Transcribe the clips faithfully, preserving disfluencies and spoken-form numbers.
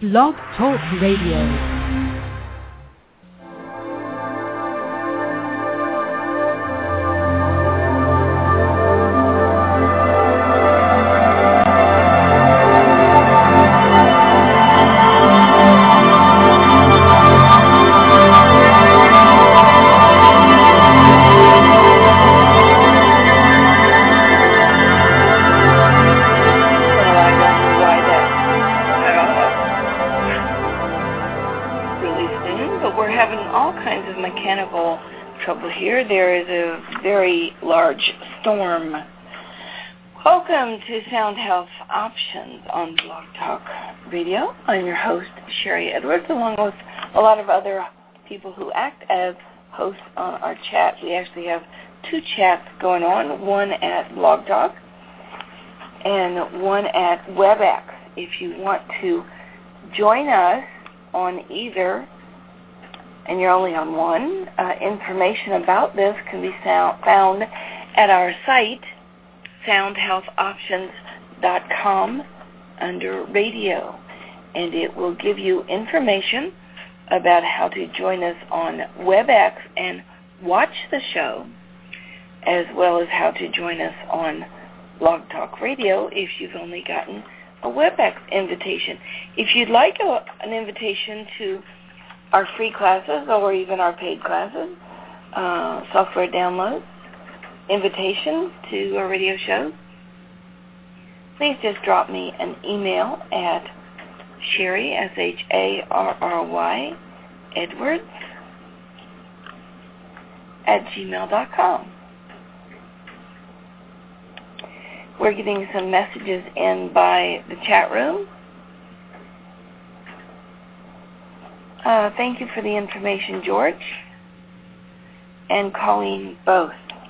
Blog Talk Radio. Here there is a very large storm. Welcome to Sound Health Options on Blog Talk Radio. I'm your host, Sherry Edwards, along with a lot of other people who act as hosts on our chat. We actually have two chats going on, one at Blog Talk and one at WebEx. If you want to join us on either, and you're only on one, uh, information about this can be found at our site, sound health options dot com, under radio. And it will give you information about how to join us on WebEx and watch the show, as well as how to join us on Blog Talk Radio if you've only gotten a WebEx invitation. If you'd like a, an invitation to our free classes or even our paid classes, uh, software downloads, invitations to our radio shows, please just drop me an email at Sherry, S H A R R Y, Edwards, at gmail dot com. We're getting some messages in by the chat room. Uh, thank you for the information, George and Colleen both.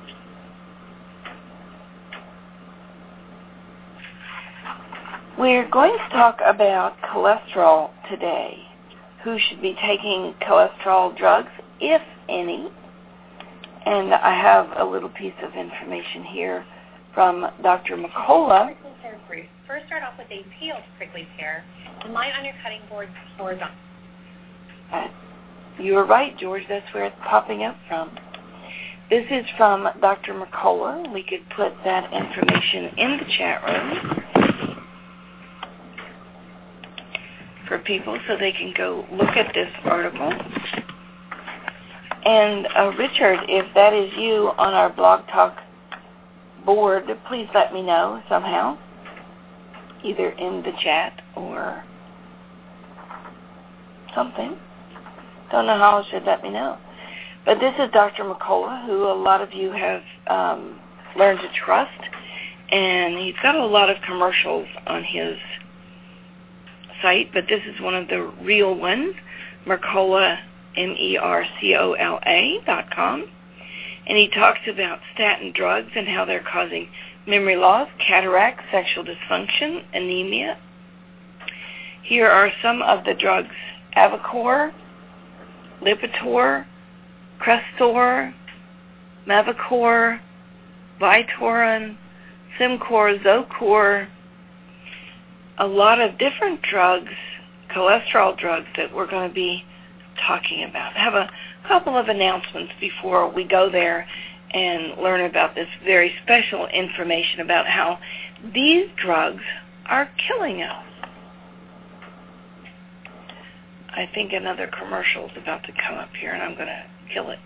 We're going to talk about cholesterol today. Who should be taking cholesterol drugs, if any? And I have a little piece of information here from Doctor McCullough. First, start off with a peeled prickly pear and line on your cutting board horizontal. Uh, you were right, George. That's where it's popping up from. This is from Doctor McCullough. We could put that information in the chat room for people so they can go look at this article. And uh, Richard, if that is you on our Blog Talk board, please let me know somehow, either in the chat or something. Don't know how else should let me know. But this is Doctor McCullough, who a lot of you have um, learned to trust, and he's got a lot of commercials on his site, but this is one of the real ones, Mercola, M E R C O L A dot com, and he talks about statin drugs and how they're causing memory loss, cataract, sexual dysfunction, anemia. Here are some of the drugs: Avocor, Lipitor, Crestor, Mavacor, Vytorin, Simcor, Zocor, a lot of different drugs, cholesterol drugs that we're going to be talking about. I have a couple of announcements before we go there and learn about this very special information about how these drugs are killing us. I think another commercial is about to come up here, and I'm going to kill it.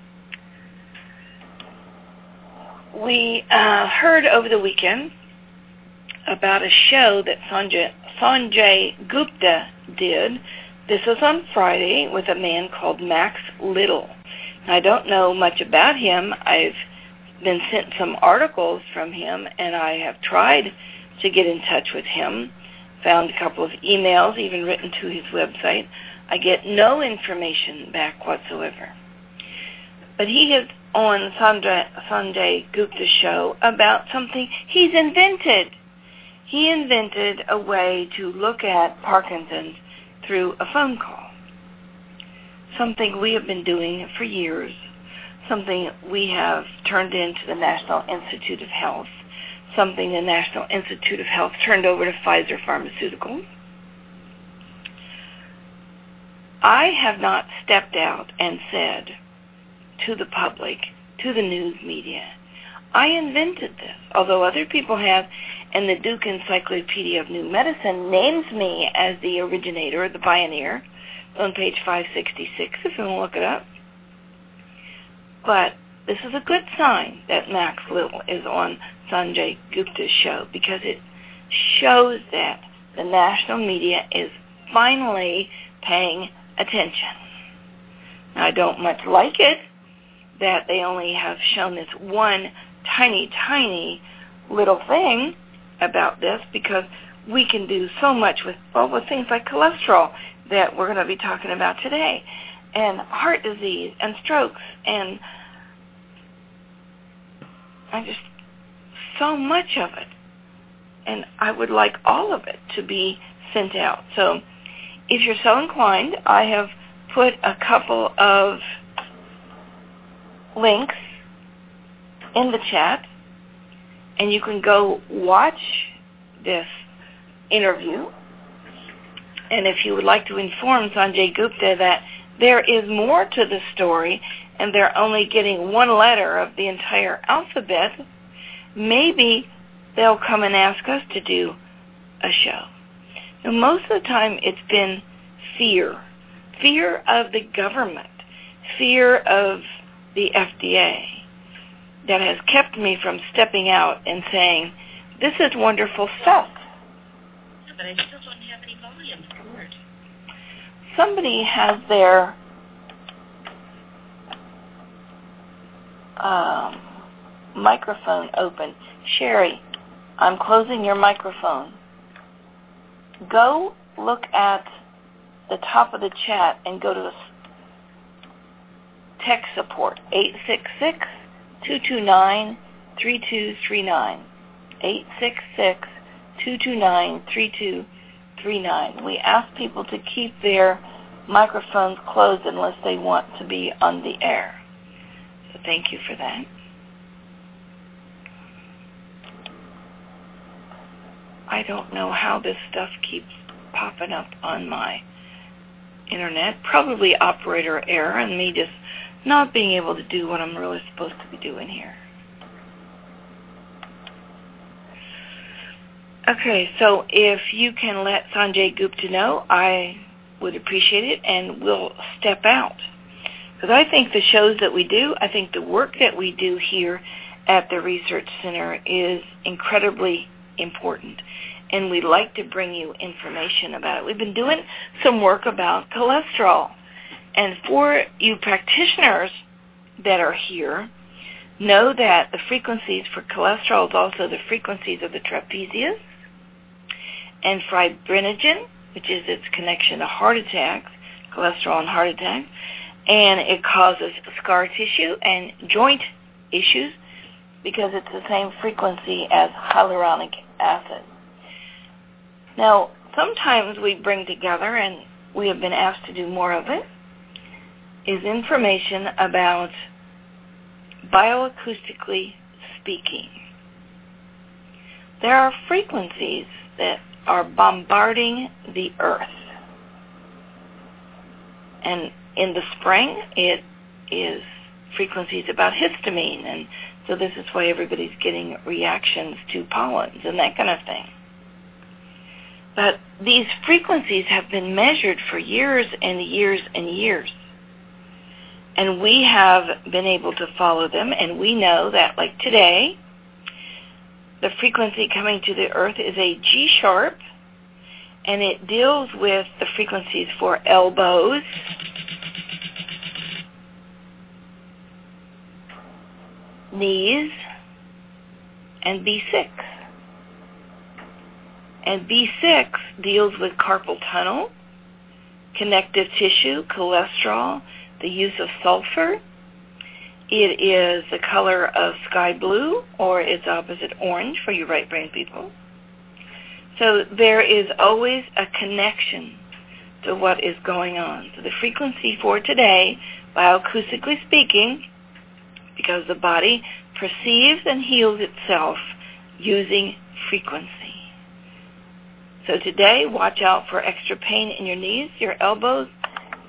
We uh, heard over the weekend about a show that Sanjay, Sanjay Gupta did. This was on Friday with a man called Max Little. Now, I don't know much about him. I've been sent some articles from him, and I have tried to get in touch with him. Found a couple of emails, even written to his website. I get no information back whatsoever. But he is on Sanjay, Sanjay Gupta's show about something he's invented. He invented a way to look at Parkinson's through a phone call. Something we have been doing for years. Something we have turned into the National Institute of Health. Something the National Institute of Health turned over to Pfizer Pharmaceuticals. I have not stepped out and said to the public, to the news media, I invented this, although other people have, and the Duke Encyclopedia of New Medicine names me as the originator, the pioneer, on page five sixty-six, if you want to look it up. But this is a good sign that Max Little is on Sanjay Gupta's show, because it shows that the national media is finally paying attention. Now, I don't much like it that they only have shown this one tiny, tiny little thing about this, because we can do so much with, well, with things like cholesterol that we're going to be talking about today, and heart disease, and strokes, and I just, so much of it. And I would like all of it to be sent out. So if you're so inclined, I have put a couple of links in the chat, and you can go watch this interview. And if you would like to inform Sanjay Gupta that there is more to the story and they're only getting one letter of the entire alphabet, maybe they'll come and ask us to do a show. Now, most of the time it's been fear. Fear of the government. Fear of the F D A that has kept me from stepping out and saying, this is wonderful stuff. Yeah, but I still don't have any volume for it. Somebody has their um, microphone open. Sherry, I'm closing your microphone. Go look at the top of the chat and go to the tech support, eight six six, two two nine, three two three nine. eight six six, two two nine, three two three nine. We ask people to keep their microphones closed unless they want to be on the air. So thank you for that. I don't know how this stuff keeps popping up on my internet. Probably operator error and me just not being able to do what I'm really supposed to be doing here. Okay, so if you can let Sanjay Gupta know, I would appreciate it, and we'll step out. Because I think the shows that we do, I think the work that we do here at the Research Center is incredibly important. And we'd like to bring you information about it. We've been doing some work about cholesterol. And for you practitioners that are here, know that the frequencies for cholesterol is also the frequencies of the trapezius, and fibrinogen, which is its connection to heart attacks, cholesterol and heart attacks, and it causes scar tissue and joint issues because it's the same frequency as hyaluronic acid. Now, sometimes we bring together, and we have been asked to do more of it, is information about bioacoustically speaking. There are frequencies that are bombarding the earth. And in the spring, it is frequencies about histamine, and so this is why everybody's getting reactions to pollens and that kind of thing. But these frequencies have been measured for years and years and years. And we have been able to follow them, and we know that, like today, the frequency coming to the earth is a G sharp, and it deals with the frequencies for elbows, knees, and B six. And B six deals with carpal tunnel, connective tissue, cholesterol, the use of sulfur. It is the color of sky blue, or its opposite, orange, for you right brain people. So there is always a connection to what is going on. So the frequency for today, bioacoustically speaking, because the body perceives and heals itself using frequency. So today, watch out for extra pain in your knees, your elbows,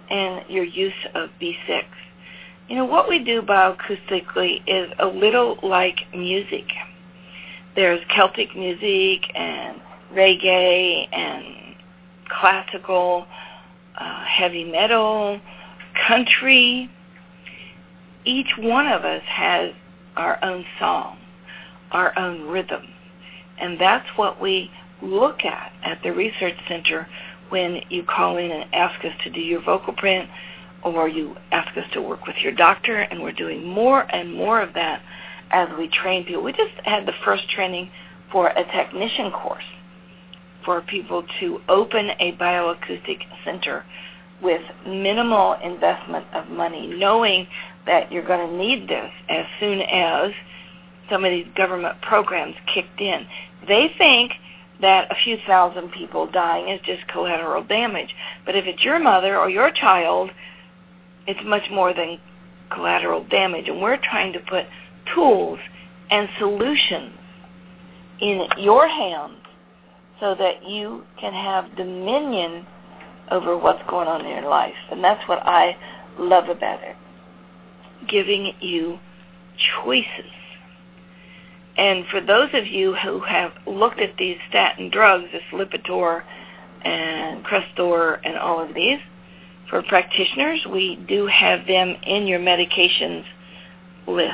and your use of B six. You know, what we do bioacoustically is a little like music. There's Celtic music and reggae and classical, uh, heavy metal, country. Each one of us has our own song, our own rhythm. And that's what we look at at the Research Center when you call in and ask us to do your vocal print, or you ask us to work with your doctor, and we're doing more and more of that as we train people. We just had the first training for a technician course for people to open a bioacoustic center with minimal investment of money, knowing that you're going to need this as soon as some of these government programs kicked in. They think that a few thousand people dying is just collateral damage. But if it's your mother or your child, it's much more than collateral damage. And we're trying to put tools and solutions in your hands so that you can have dominion over what's going on in your life. And that's what I love about it, giving you choices. And for those of you who have looked at these statin drugs, this Lipitor and Crestor and all of these, for practitioners, we do have them in your medications list.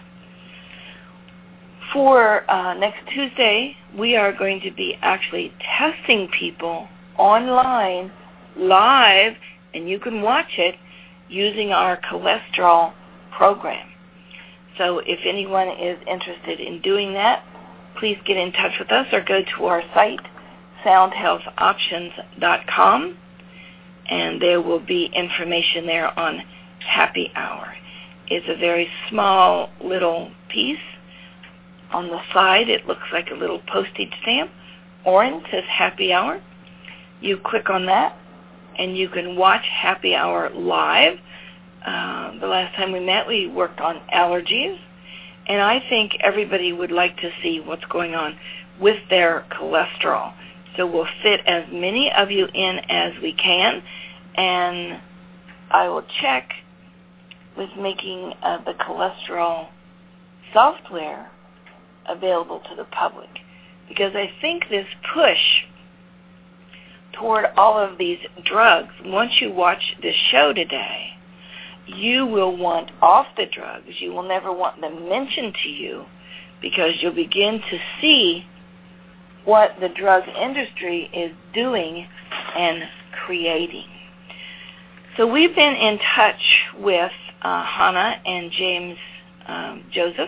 For uh, next Tuesday, we are going to be actually testing people online, live, and you can watch it using our cholesterol program. So if anyone is interested in doing that, please get in touch with us or go to our site, sound health options dot com, and there will be information there on Happy Hour. It's a very small little piece. On the side, it looks like a little postage stamp. Orange says Happy Hour. You click on that, and you can watch Happy Hour live. Uh, the last time we met, we worked on allergies, and I think everybody would like to see what's going on with their cholesterol. So we'll fit as many of you in as we can, and I will check with making uh, the cholesterol software available to the public, because I think this push toward all of these drugs, once you watch this show today, you will want off the drugs. You will never want them mentioned to you, because you'll begin to see what the drug industry is doing and creating. So we've been in touch with uh, Hannah and James um, Joseph.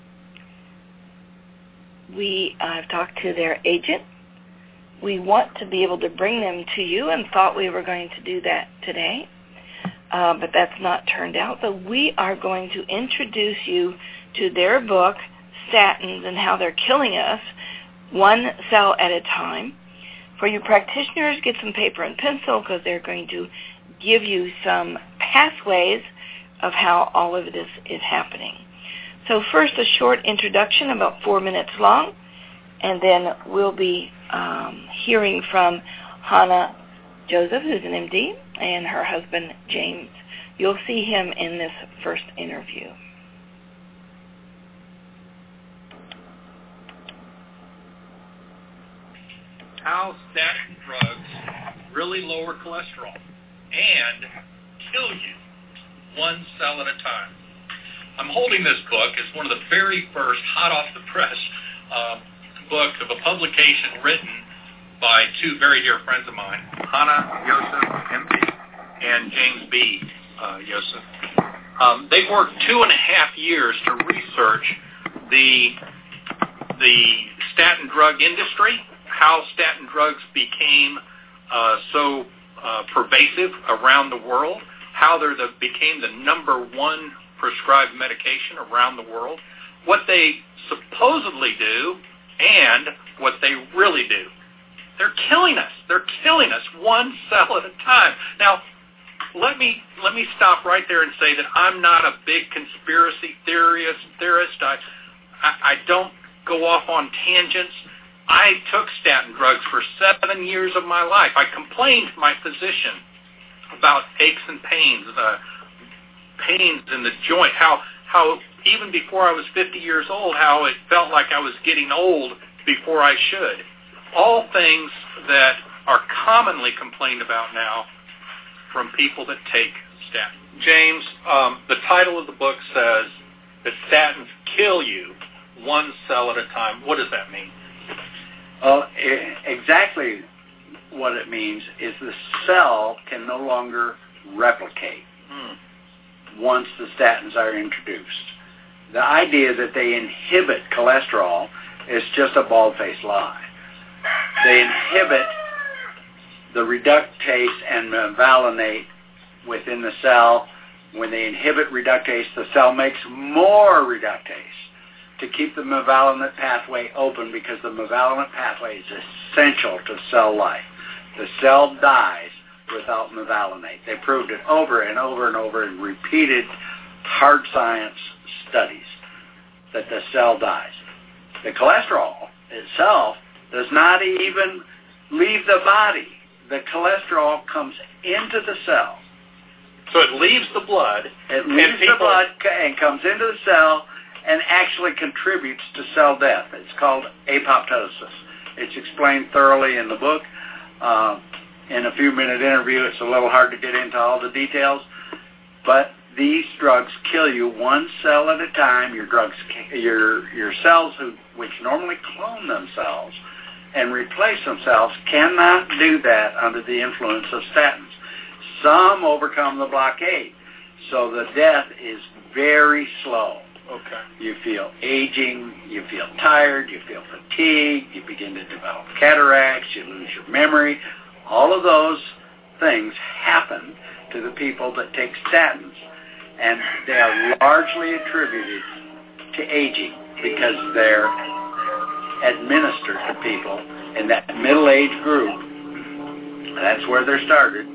We have uh, talked to their agent. We want to be able to bring them to you and thought we were going to do that today. Uh, but that's not turned out. But we are going to introduce you to their book, Statins and How They're Killing Us, one cell at a time. For you practitioners, get some paper and pencil, because they're going to give you some pathways of how all of this is happening. So first, a short introduction, about four minutes long, and then we'll be um, hearing from Hannah Joseph, who's an M D, and her husband, James. You'll see him in this first interview. How statin drugs really lower cholesterol and kill you one cell at a time. I'm holding this book. It's one of the very first hot-off-the-press uh, books of a publication written by two very dear friends of mine, Hannah Joseph, M D, and James B. Uh, Joseph. Um, they worked two and a half years to research the the statin drug industry, how statin drugs became uh, so uh, pervasive around the world, how they the, became the number one prescribed medication around the world, what they supposedly do, and what they really do. They're killing us. They're killing us one cell at a time. Now, let me let me stop right there and say that I'm not a big conspiracy theorist. Theorist. I, I I don't go off on tangents. I took statin drugs for seven years of my life. I complained to my physician about aches and pains, uh, pains in the joint, how how even before I was fifty years old, how it felt like I was getting old before I should. All things that are commonly complained about now from people that take statins. James, um, the title of the book says that statins kill you one cell at a time. What does that mean? Well, exactly what it means is the cell can no longer replicate hmm. once the statins are introduced. The idea that they inhibit cholesterol is just a bald-faced lie. They inhibit the reductase and mevalonate within the cell. When they inhibit reductase, the cell makes more reductase to keep the mevalonate pathway open, because the mevalonate pathway is essential to cell life. The cell dies without mevalonate. They proved it over and over and over in repeated hard science studies that the cell dies. The cholesterol itself does not even leave the body. The cholesterol comes into the cell. So it leaves the blood. It leaves the blood and comes into the cell and actually contributes to cell death. It's called apoptosis. It's explained thoroughly in the book. Uh, in a few-minute interview, it's a little hard to get into all the details, but these drugs kill you one cell at a time. Your drugs, your your cells, who which normally clone themselves and replace themselves, cannot do that under the influence of statins. Some overcome the blockade, so the death is very slow. Okay. You feel aging, you feel tired, you feel fatigued, you begin to develop cataracts, you lose your memory. All of those things happen to the people that take statins, and they are largely attributed to aging because they're administered to people in that middle-age group. That's where they're started.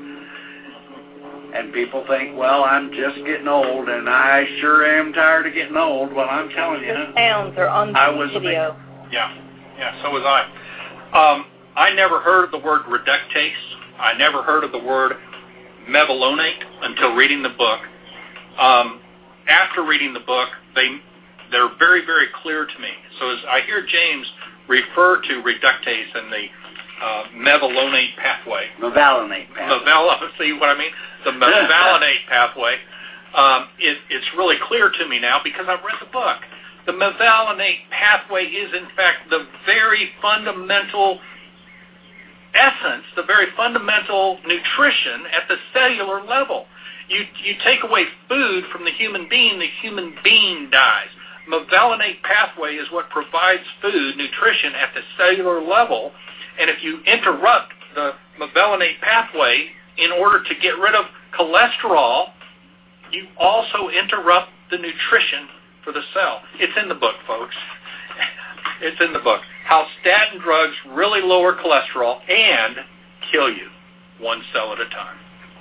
And people think, well, I'm just getting old, and I sure am tired of getting old. Well, I'm telling you. The sounds are on I was video. Yeah, yeah, so was I. Um, I never heard of the word reductase. I never heard of the word mevalonate until reading the book. Um, after reading the book, they, they're very, very clear to me. So as I hear James refer to reductase and the uh, mevalonate pathway. Mevalonate pathway. Meval- see what I mean? The mevalonate pathway. Um, it, it's really clear to me now because I've read the book. The mevalonate pathway is, in fact, the very fundamental essence, the very fundamental nutrition at the cellular level. You, you take away food from the human being, the human being dies. Mevalonate pathway is what provides food, nutrition at the cellular level. And if you interrupt the mevalonate pathway in order to get rid of cholesterol, you also interrupt the nutrition for the cell. It's in the book, folks. It's in the book. How statin drugs really lower cholesterol and kill you one cell at a time.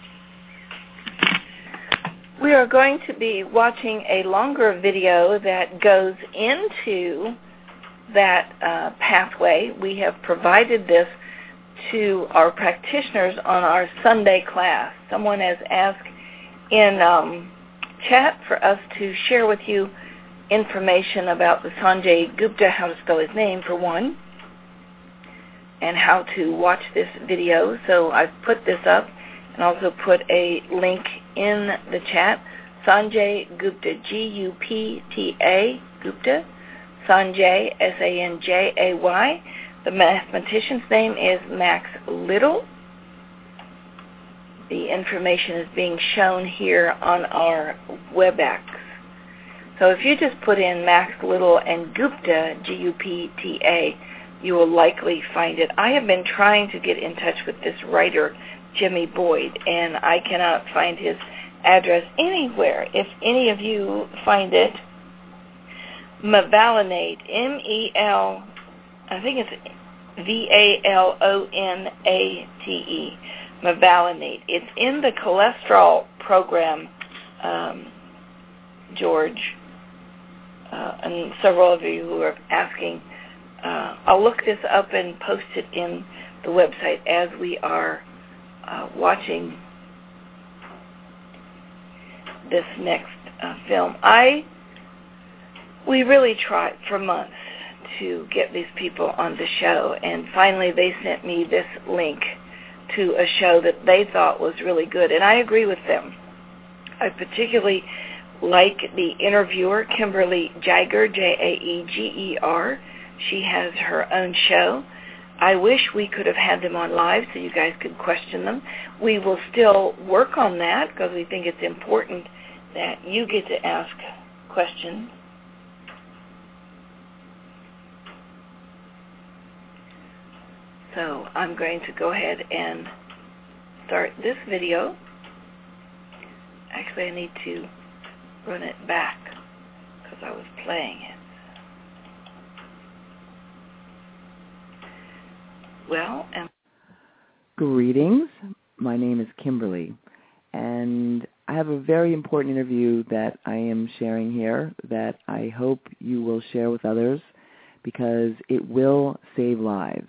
We are going to be watching a longer video that goes into that uh, pathway. We have provided this to our practitioners on our Sunday class. Someone has asked in um, chat for us to share with you information about the Sanjay Gupta, how to spell his name for one, and how to watch this video. So I've put this up and also put a link in the chat. Sanjay Gupta, G U P T A, Gupta. Sanjay, S A N J A Y. The mathematician's name is Max Little. The information is being shown here on our WebEx. So if you just put in Max Little and Gupta, G U P T A, you will likely find it. I have been trying to get in touch with this writer, Jimmy Boyd, and I cannot find his address anywhere. If any of you find it, mevalonate, M E L, I think it's V A L O N A T E, mevalonate. It's in the cholesterol program, um, George, uh, and several of you who are asking. Uh, I'll look this up and post it in the website as we are uh, watching this next uh, film. I we really tried for months to get these people on the show, and finally they sent me this link to a show that they thought was really good, and I agree with them. I particularly like the interviewer, Kimberly Jaeger, J A E G E R. She has her own show. I wish we could have had them on live so you guys could question them. We will still work on that because we think it's important that you get to ask questions. So I'm going to go ahead and start this video. Actually, I need to run it back because I was playing it. Well, and greetings. My name is Kimberly, and I have a very important interview that I am sharing here that I hope you will share with others because it will save lives.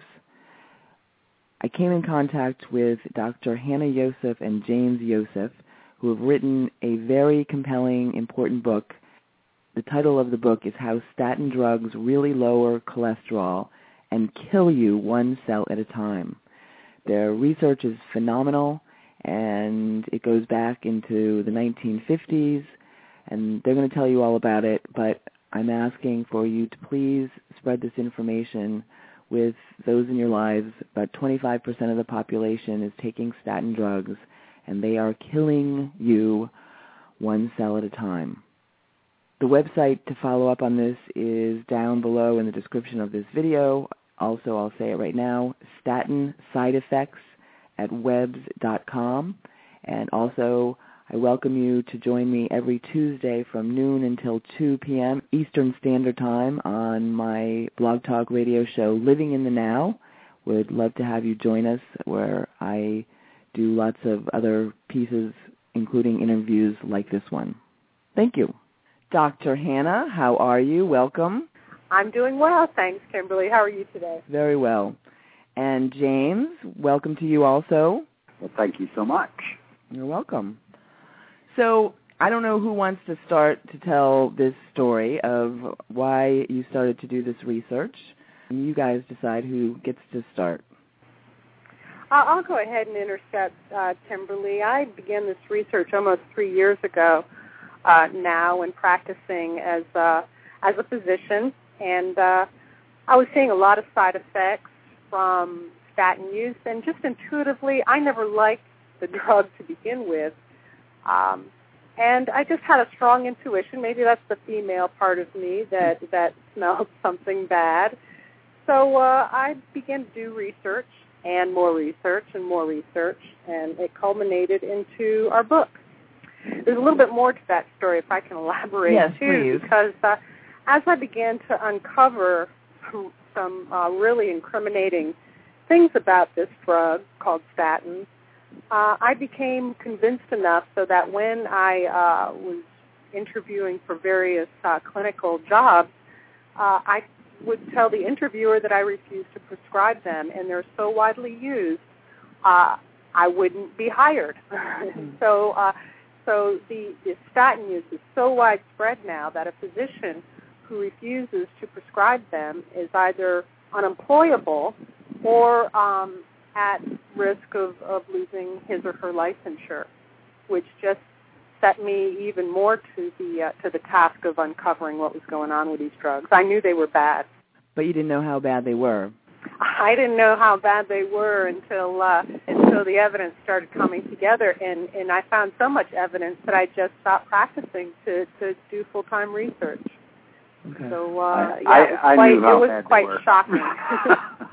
I came in contact with Doctor Hannah Yosef and James Yosef, who have written a very compelling, important book. The title of the book is How Statin Drugs Really Lower Cholesterol and Kill You One Cell at a Time. Their research is phenomenal, and it goes back into the nineteen fifties, and they're going to tell you all about it, but I'm asking for you to please spread this information with those in your lives. About twenty-five percent of the population is taking statin drugs, and they are killing you one cell at a time. The website to follow up on this is down below in the description of this video. Also, I'll say it right now, statin side effects at webs dot com. And also, I welcome you to join me every Tuesday from noon until two p.m. Eastern Standard Time on my Blog Talk radio show, Living in the Now. Would love to have you join us, where I do lots of other pieces, including interviews like this one. Thank you. Doctor Hannah, how are you? Welcome. I'm doing well, thanks, Kimberly. How are you today? Very well. And James, welcome to you also. Well, thank you so much. You're welcome. So I don't know who wants to start to tell this story of why you started to do this research. You guys decide who gets to start. I'll go ahead and intercept, uh, Kimberly. I began this research almost three years ago uh, now and practicing as, uh, as a physician. And uh, I was seeing a lot of side effects from statin use, and just intuitively, I never liked the drug to begin with. Um, and I just had a strong intuition. Maybe that's the female part of me that, that smelled something bad. So uh, I began to do research and more research and more research, and it culminated into our book. There's a little bit more to that story, if I can elaborate, yes, too, please. because uh, as I began to uncover some, some uh, really incriminating things about this drug called statins, uh, I became convinced enough so that when I uh, was interviewing for various uh, clinical jobs, uh, I would tell the interviewer that I refused to prescribe them, and they're so widely used, uh, I wouldn't be hired. so uh, so the, the statin use is so widespread now that a physician who refuses to prescribe them is either unemployable or um, at risk of, of losing his or her licensure, which just set me even more to the uh, to the task of uncovering what was going on with these drugs. I knew they were bad, but you didn't know how bad they were. I didn't know how bad they were until uh, until the evidence started coming together, and, and I found so much evidence that I just stopped practicing to, to do full time research. Okay. So uh, I, yeah, I, it was I quite, knew how it was bad quite they were. shocking.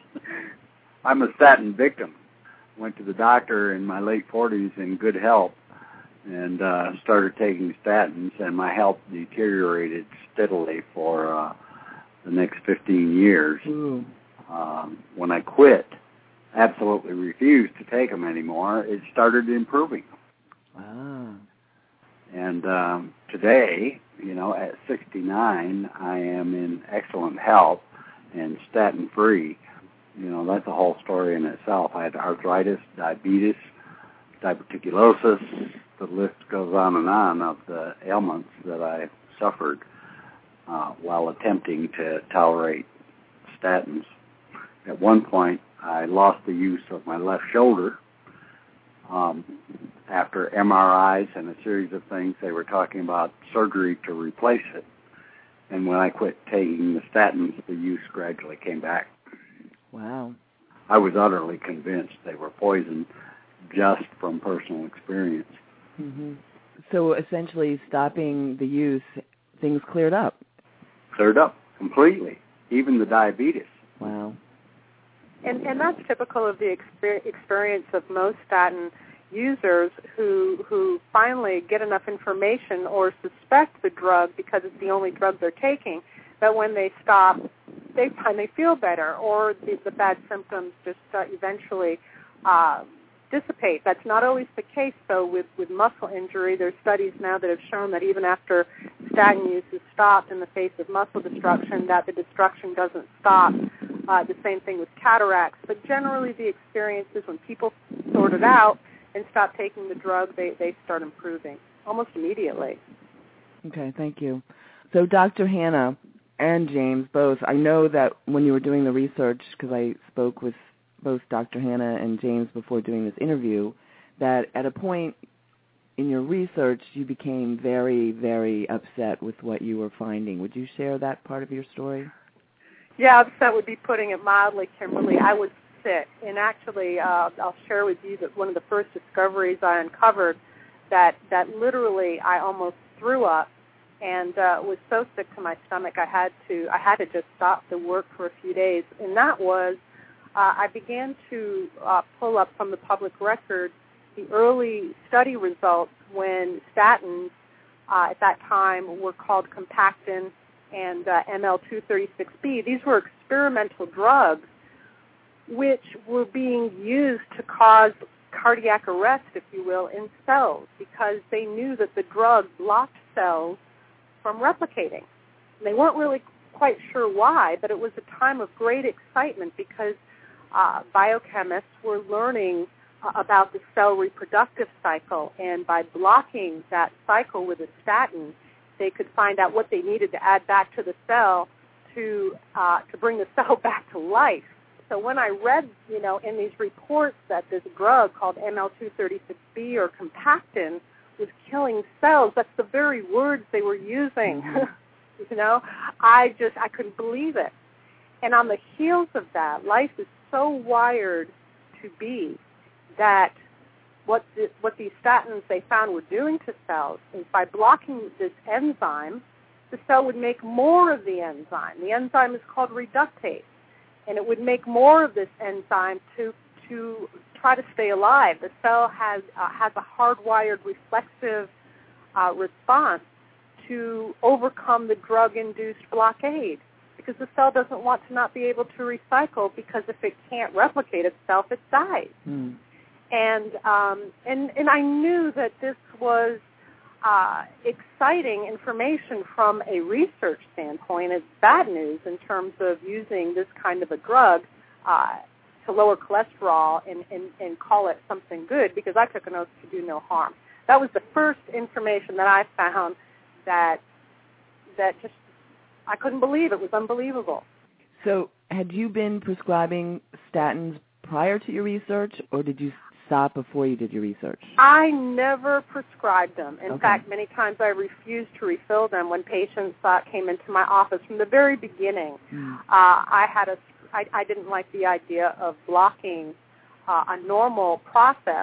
I'm a statin victim. Went to the doctor in my late forties in good health and uh, started taking statins, and my health deteriorated steadily for uh, the next fifteen years. Ooh. Um, when I quit, absolutely refused to take them anymore, it started improving. Ah. And um, today, you know, at sixty-nine, I am in excellent health and statin-free. You know, that's a whole story in itself. I had arthritis, diabetes, diverticulosis, the list goes on and on of the ailments that I suffered uh, while attempting to tolerate statins. At one point, I lost the use of my left shoulder. Um, after M R Is and a series of things, they were talking about surgery to replace it. And when I quit taking the statins, the use gradually came back. Wow. I was utterly convinced they were poison just from personal experience. Mm-hmm. So essentially stopping the use, things cleared up? Cleared up completely, even the diabetes. Wow. And, and that's typical of the exper- experience of most statin users who who finally get enough information or suspect the drug because it's the only drug they're taking, that when they stop, they finally feel better, or the, the bad symptoms just uh, eventually uh, dissipate. That's not always the case, though, with, with muscle injury. There's studies now that have shown that even after statin use is stopped in the face of muscle destruction, that the destruction doesn't stop. Uh, the same thing with cataracts. But generally the experience is when people sort it out and stop taking the drug, they, they start improving almost immediately. Okay, thank you. So Doctor Hannah and James both, I know that when you were doing the research, because I spoke with both Doctor Hannah and James before doing this interview, that at a point in your research you became very, very upset with what you were finding. Would you share that part of your story? Yeah, upset would be putting it mildly, Kimberly. I was sick, and actually uh, I'll share with you that one of the first discoveries I uncovered that, that literally I almost threw up and uh, was so sick to my stomach I had to I had to just stop the work for a few days, and that was uh, I began to uh, pull up from the public record the early study results when statins uh, at that time were called Compactin and uh, M L two thirty-six B. These were experimental drugs which were being used to cause cardiac arrest, if you will, in cells because they knew that the drug blocked cells from replicating. And they weren't really quite sure why, but it was a time of great excitement because uh, biochemists were learning uh, about the cell reproductive cycle, and by blocking that cycle with a statin, they could find out what they needed to add back to the cell to uh, to bring the cell back to life. So when I read, you know, in these reports that this drug called M L two thirty-six B or Compactin was killing cells, that's the very words they were using. you know, I just, I couldn't believe it. And on the heels of that, life is so wired to be that what the, what these statins they found were doing to cells is by blocking this enzyme, the cell would make more of the enzyme. The enzyme is called reductase, and it would make more of this enzyme to to try to stay alive. The cell has uh, has a hardwired reflexive uh, response to overcome the drug-induced blockade because the cell doesn't want to not be able to recycle because if it can't replicate itself, it dies. Mm. And um, and and I knew that this was uh, exciting information from a research standpoint. It's bad news in terms of using this kind of a drug uh, to lower cholesterol and, and, and call it something good because I took an oath to do no harm. That was the first information that I found that that just I couldn't believe. It was unbelievable. So had you been prescribing statins prior to your research, or did you stop before you did your research? I never prescribed them. In okay. fact, many times I refused to refill them when patients uh, came into my office. From the very beginning, mm. uh, I had a I, I didn't like the idea of blocking uh, a normal process,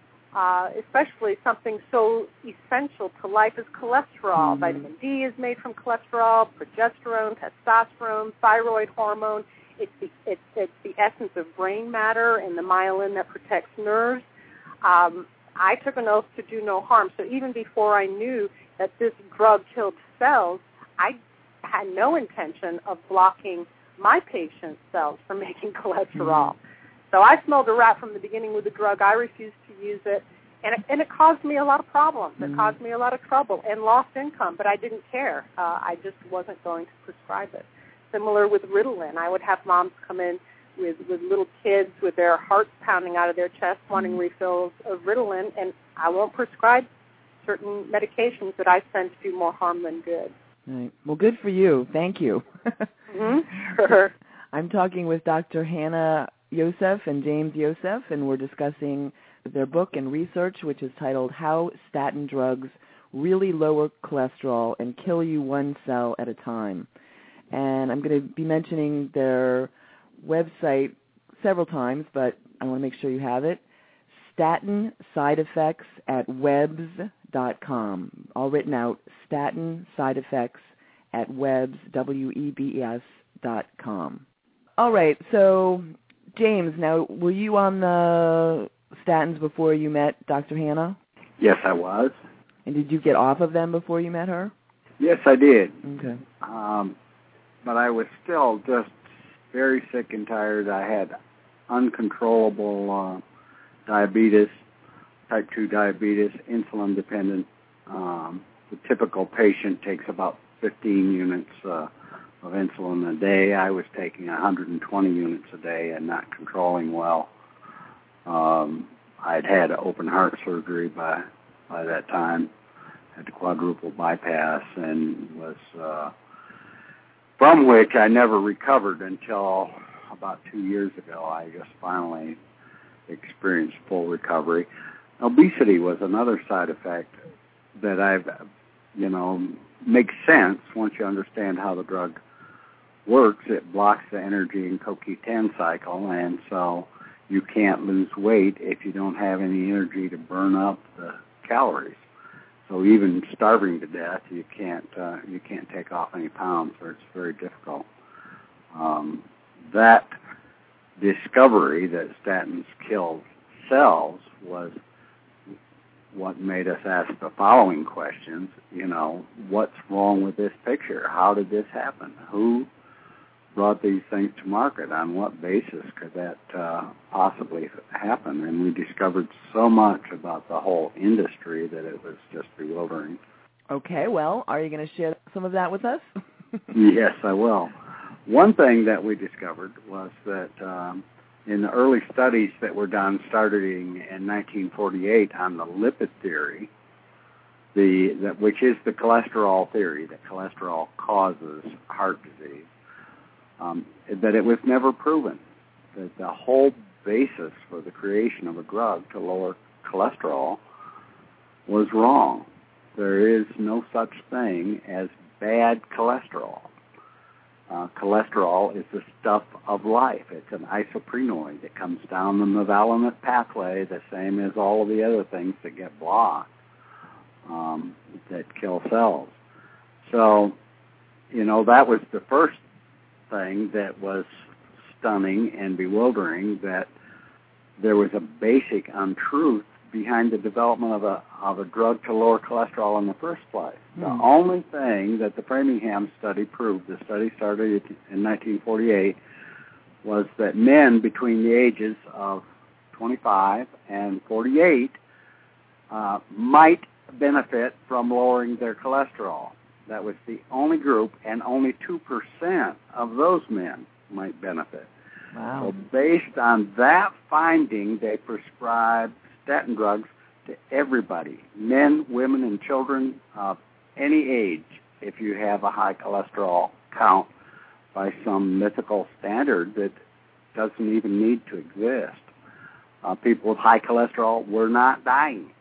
uh, especially something so essential to life as cholesterol. Mm-hmm. Vitamin D is made from cholesterol, progesterone, testosterone, thyroid hormone. It's the, it's, it's the essence of brain matter and the myelin that protects nerves. Um, I took an oath to do no harm. So even before I knew that this drug killed cells, I had no intention of blocking my patient's cells from making cholesterol. Mm-hmm. So I smelled a rat from the beginning with the drug. I refused to use it, and it, and it caused me a lot of problems. It mm-hmm. caused me a lot of trouble and lost income, but I didn't care. Uh, I just wasn't going to prescribe it. Similar with Ritalin. I would have moms come in with, with little kids with their hearts pounding out of their chest wanting mm-hmm. refills of Ritalin, and I won't prescribe certain medications that I sense do more harm than good. Right. Well, good for you. Thank you. Mm-hmm. Sure. I'm talking with Doctor Hannah Yosef and James Yosef, and we're discussing their book and research, which is titled How Statin Drugs Really Lower Cholesterol and Kill You One Cell at a Time. And I'm going to be mentioning their website several times, but I want to make sure you have it. Statin Side Effects at webs dot com. All written out, Statin Side Effects at webs, W E B E S, dot com. All right, so James, now were you on the statins before you met Doctor Hannah? Yes, I was. And did you get off of them before you met her? Yes, I did. Okay. Um, but I was still just very sick and tired. I had uncontrollable uh, diabetes, type two diabetes, insulin dependent. Um, the typical patient takes about fifteen units uh, of insulin a day. I was taking one hundred twenty units a day and not controlling well. Um, I'd had open heart surgery by by that time, had the quadruple bypass, and was uh, from which I never recovered until about two years ago. I just finally experienced full recovery. Obesity was another side effect that I've, you know, makes sense once you understand how the drug works. It blocks the energy and C O Q ten cycle, and so you can't lose weight if you don't have any energy to burn up the calories. So even starving to death, you can't uh, you can't take off any pounds, or it's very difficult. Um, that discovery that statins kill cells was what made us ask the following questions. You know, what's wrong with this picture? How did this happen? Who brought these things to market? On what basis could that uh, possibly happen? And we discovered so much about the whole industry that it was just bewildering. Okay, well, are you going to share some of that with us? Yes, I will. One thing that we discovered was that um, in the early studies that were done starting in nineteen forty-eight on the lipid theory, the that, which is the cholesterol theory, that cholesterol causes heart disease, Um, that it was never proven, that the whole basis for the creation of a drug to lower cholesterol was wrong. There is no such thing as bad cholesterol. Uh, cholesterol is the stuff of life. It's an isoprenoid. It comes down the mevalonate pathway, the same as all of the other things that get blocked, um, that kill cells. So, you know, that was the first thing that was stunning and bewildering, that there was a basic untruth behind the development of a of a drug to lower cholesterol in the first place. Mm. The only thing that the Framingham study proved, the study started in nineteen forty-eight, was that men between the ages of twenty-five and forty-eight uh, might benefit from lowering their cholesterol. That was the only group, and only two percent of those men might benefit. Wow. So based on that finding, they prescribed statin drugs to everybody, men, women, and children of any age, if you have a high cholesterol count by some mythical standard that doesn't even need to exist. Uh, people with high cholesterol were not dying.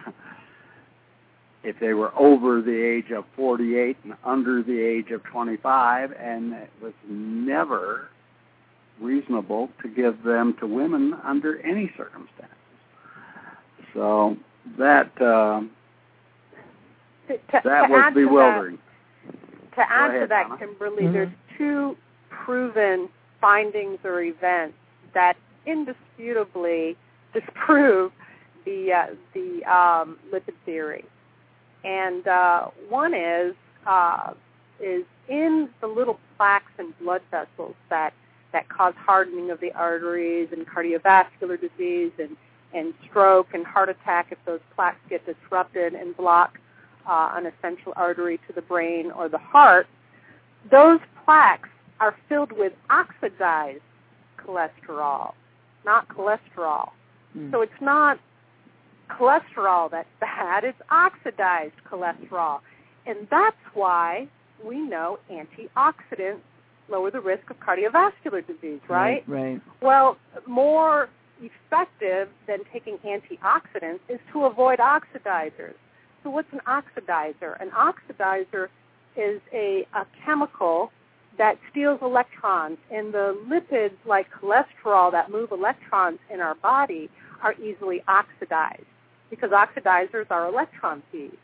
If they were over the age of forty-eight and under the age of twenty-five, and it was never reasonable to give them to women under any circumstances. So that uh, to, to, that to was bewildering. To that, to add ahead, to that, Donna. Kimberly, Mm-hmm. there's two proven findings or events that indisputably disprove the uh, the um, lipid theory. And uh, one is uh, is in the little plaques and blood vessels that, that cause hardening of the arteries and cardiovascular disease and, and stroke and heart attack if those plaques get disrupted and block uh, an essential artery to the brain or the heart. Those plaques are filled with oxidized cholesterol, not cholesterol. Mm. So it's not cholesterol that's bad. It's oxidized cholesterol. And that's why we know antioxidants lower the risk of cardiovascular disease, right? Right, right. Well, more effective than taking antioxidants is to avoid oxidizers. So what's an oxidizer? An oxidizer is a, a chemical that steals electrons, and the lipids like cholesterol that move electrons in our body are easily oxidized because oxidizers are electron thieves.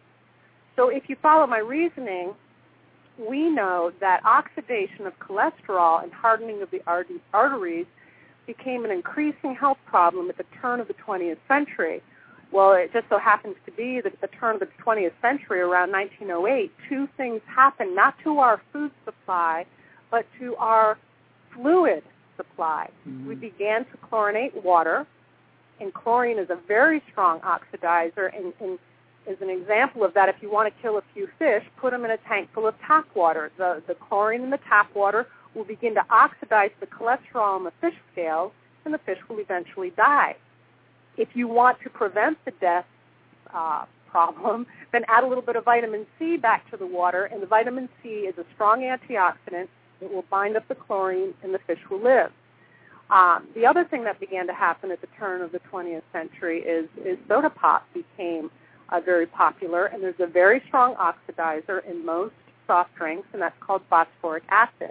So if you follow my reasoning, we know that oxidation of cholesterol and hardening of the arteries became an increasing health problem at the turn of the twentieth century. Well, it just so happens to be that at the turn of the twentieth century, around nineteen oh eight, two things happened, not to our food supply, but to our fluid supply. Mm-hmm. We began to chlorinate water, and chlorine is a very strong oxidizer, and, and is an example of that. If you want to kill a few fish, put them in a tank full of tap water. The, the chlorine in the tap water will begin to oxidize the cholesterol in the fish scales, and the fish will eventually die. If you want to prevent the death uh, problem, then add a little bit of vitamin C back to the water, and the vitamin C is a strong antioxidant. It will bind up the chlorine, and the fish will live. Um, the other thing that began to happen at the turn of the twentieth century is, is soda pop became uh, very popular, and there's a very strong oxidizer in most soft drinks, and that's called phosphoric acid.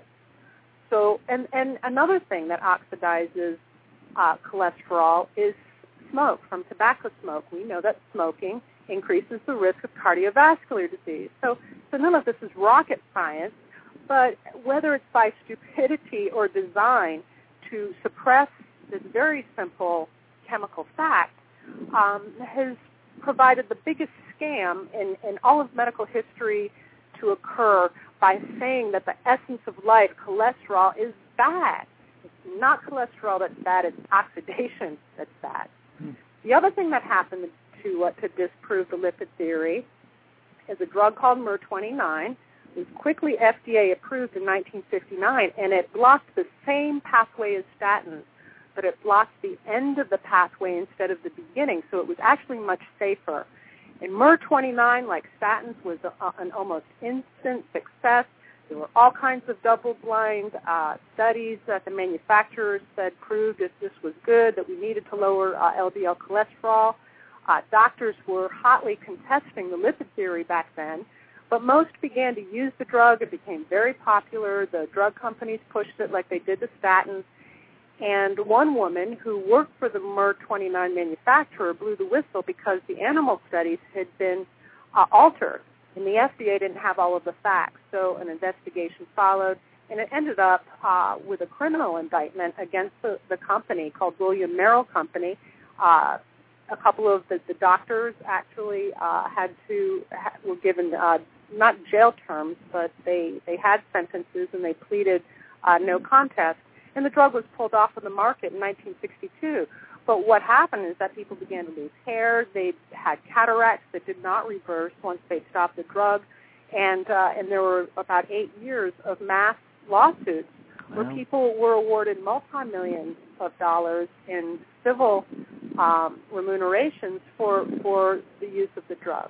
So, and, and another thing that oxidizes uh, cholesterol is smoke, from tobacco smoke. We know that smoking increases the risk of cardiovascular disease. So, so none of this is rocket science, but whether it's by stupidity or design to suppress this very simple chemical fact um, has provided the biggest scam in, in all of medical history to occur by saying that the essence of life, cholesterol, is bad. It's not cholesterol that's bad, it's oxidation that's bad. Hmm. The other thing that happened to, uh, to disprove the lipid theory is a drug called M E R twenty-nine. It was quickly F D A approved in nineteen fifty-nine, and it blocked the same pathway as statins, but it blocked the end of the pathway instead of the beginning, so it was actually much safer. And M E R twenty-nine, like statins, was a, an almost instant success. There were all kinds of double-blind uh, studies that the manufacturers said proved that this was good, that we needed to lower uh, L D L cholesterol. Uh, doctors were hotly contesting the lipid theory back then, but most began to use the drug. It became very popular. The drug companies pushed it like they did the statins. And one woman who worked for the M E R twenty-nine manufacturer blew the whistle because the animal studies had been uh, altered, and the F D A didn't have all of the facts. So an investigation followed, and it ended up uh, with a criminal indictment against the, the company called William Merrill Company. Uh, a couple of the, the doctors actually uh, had to ha- were given uh, not jail terms, but they they had sentences, and they pleaded uh, no contest. And the drug was pulled off of the market in nineteen sixty-two. But what happened is that people began to lose hair. They had cataracts that did not reverse once they stopped the drug. And uh, and there were about eight years of mass lawsuits wow. where people were awarded multi-millions of dollars in civil um, remunerations for, for the use of the drug.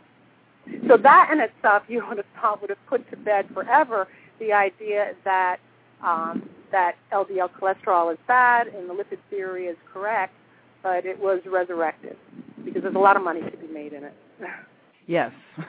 So that in itself, you would have thought, would have put to bed forever the idea that um, that L D L cholesterol is bad and the lipid theory is correct, but it was resurrected because there's a lot of money to be made in it. Yes.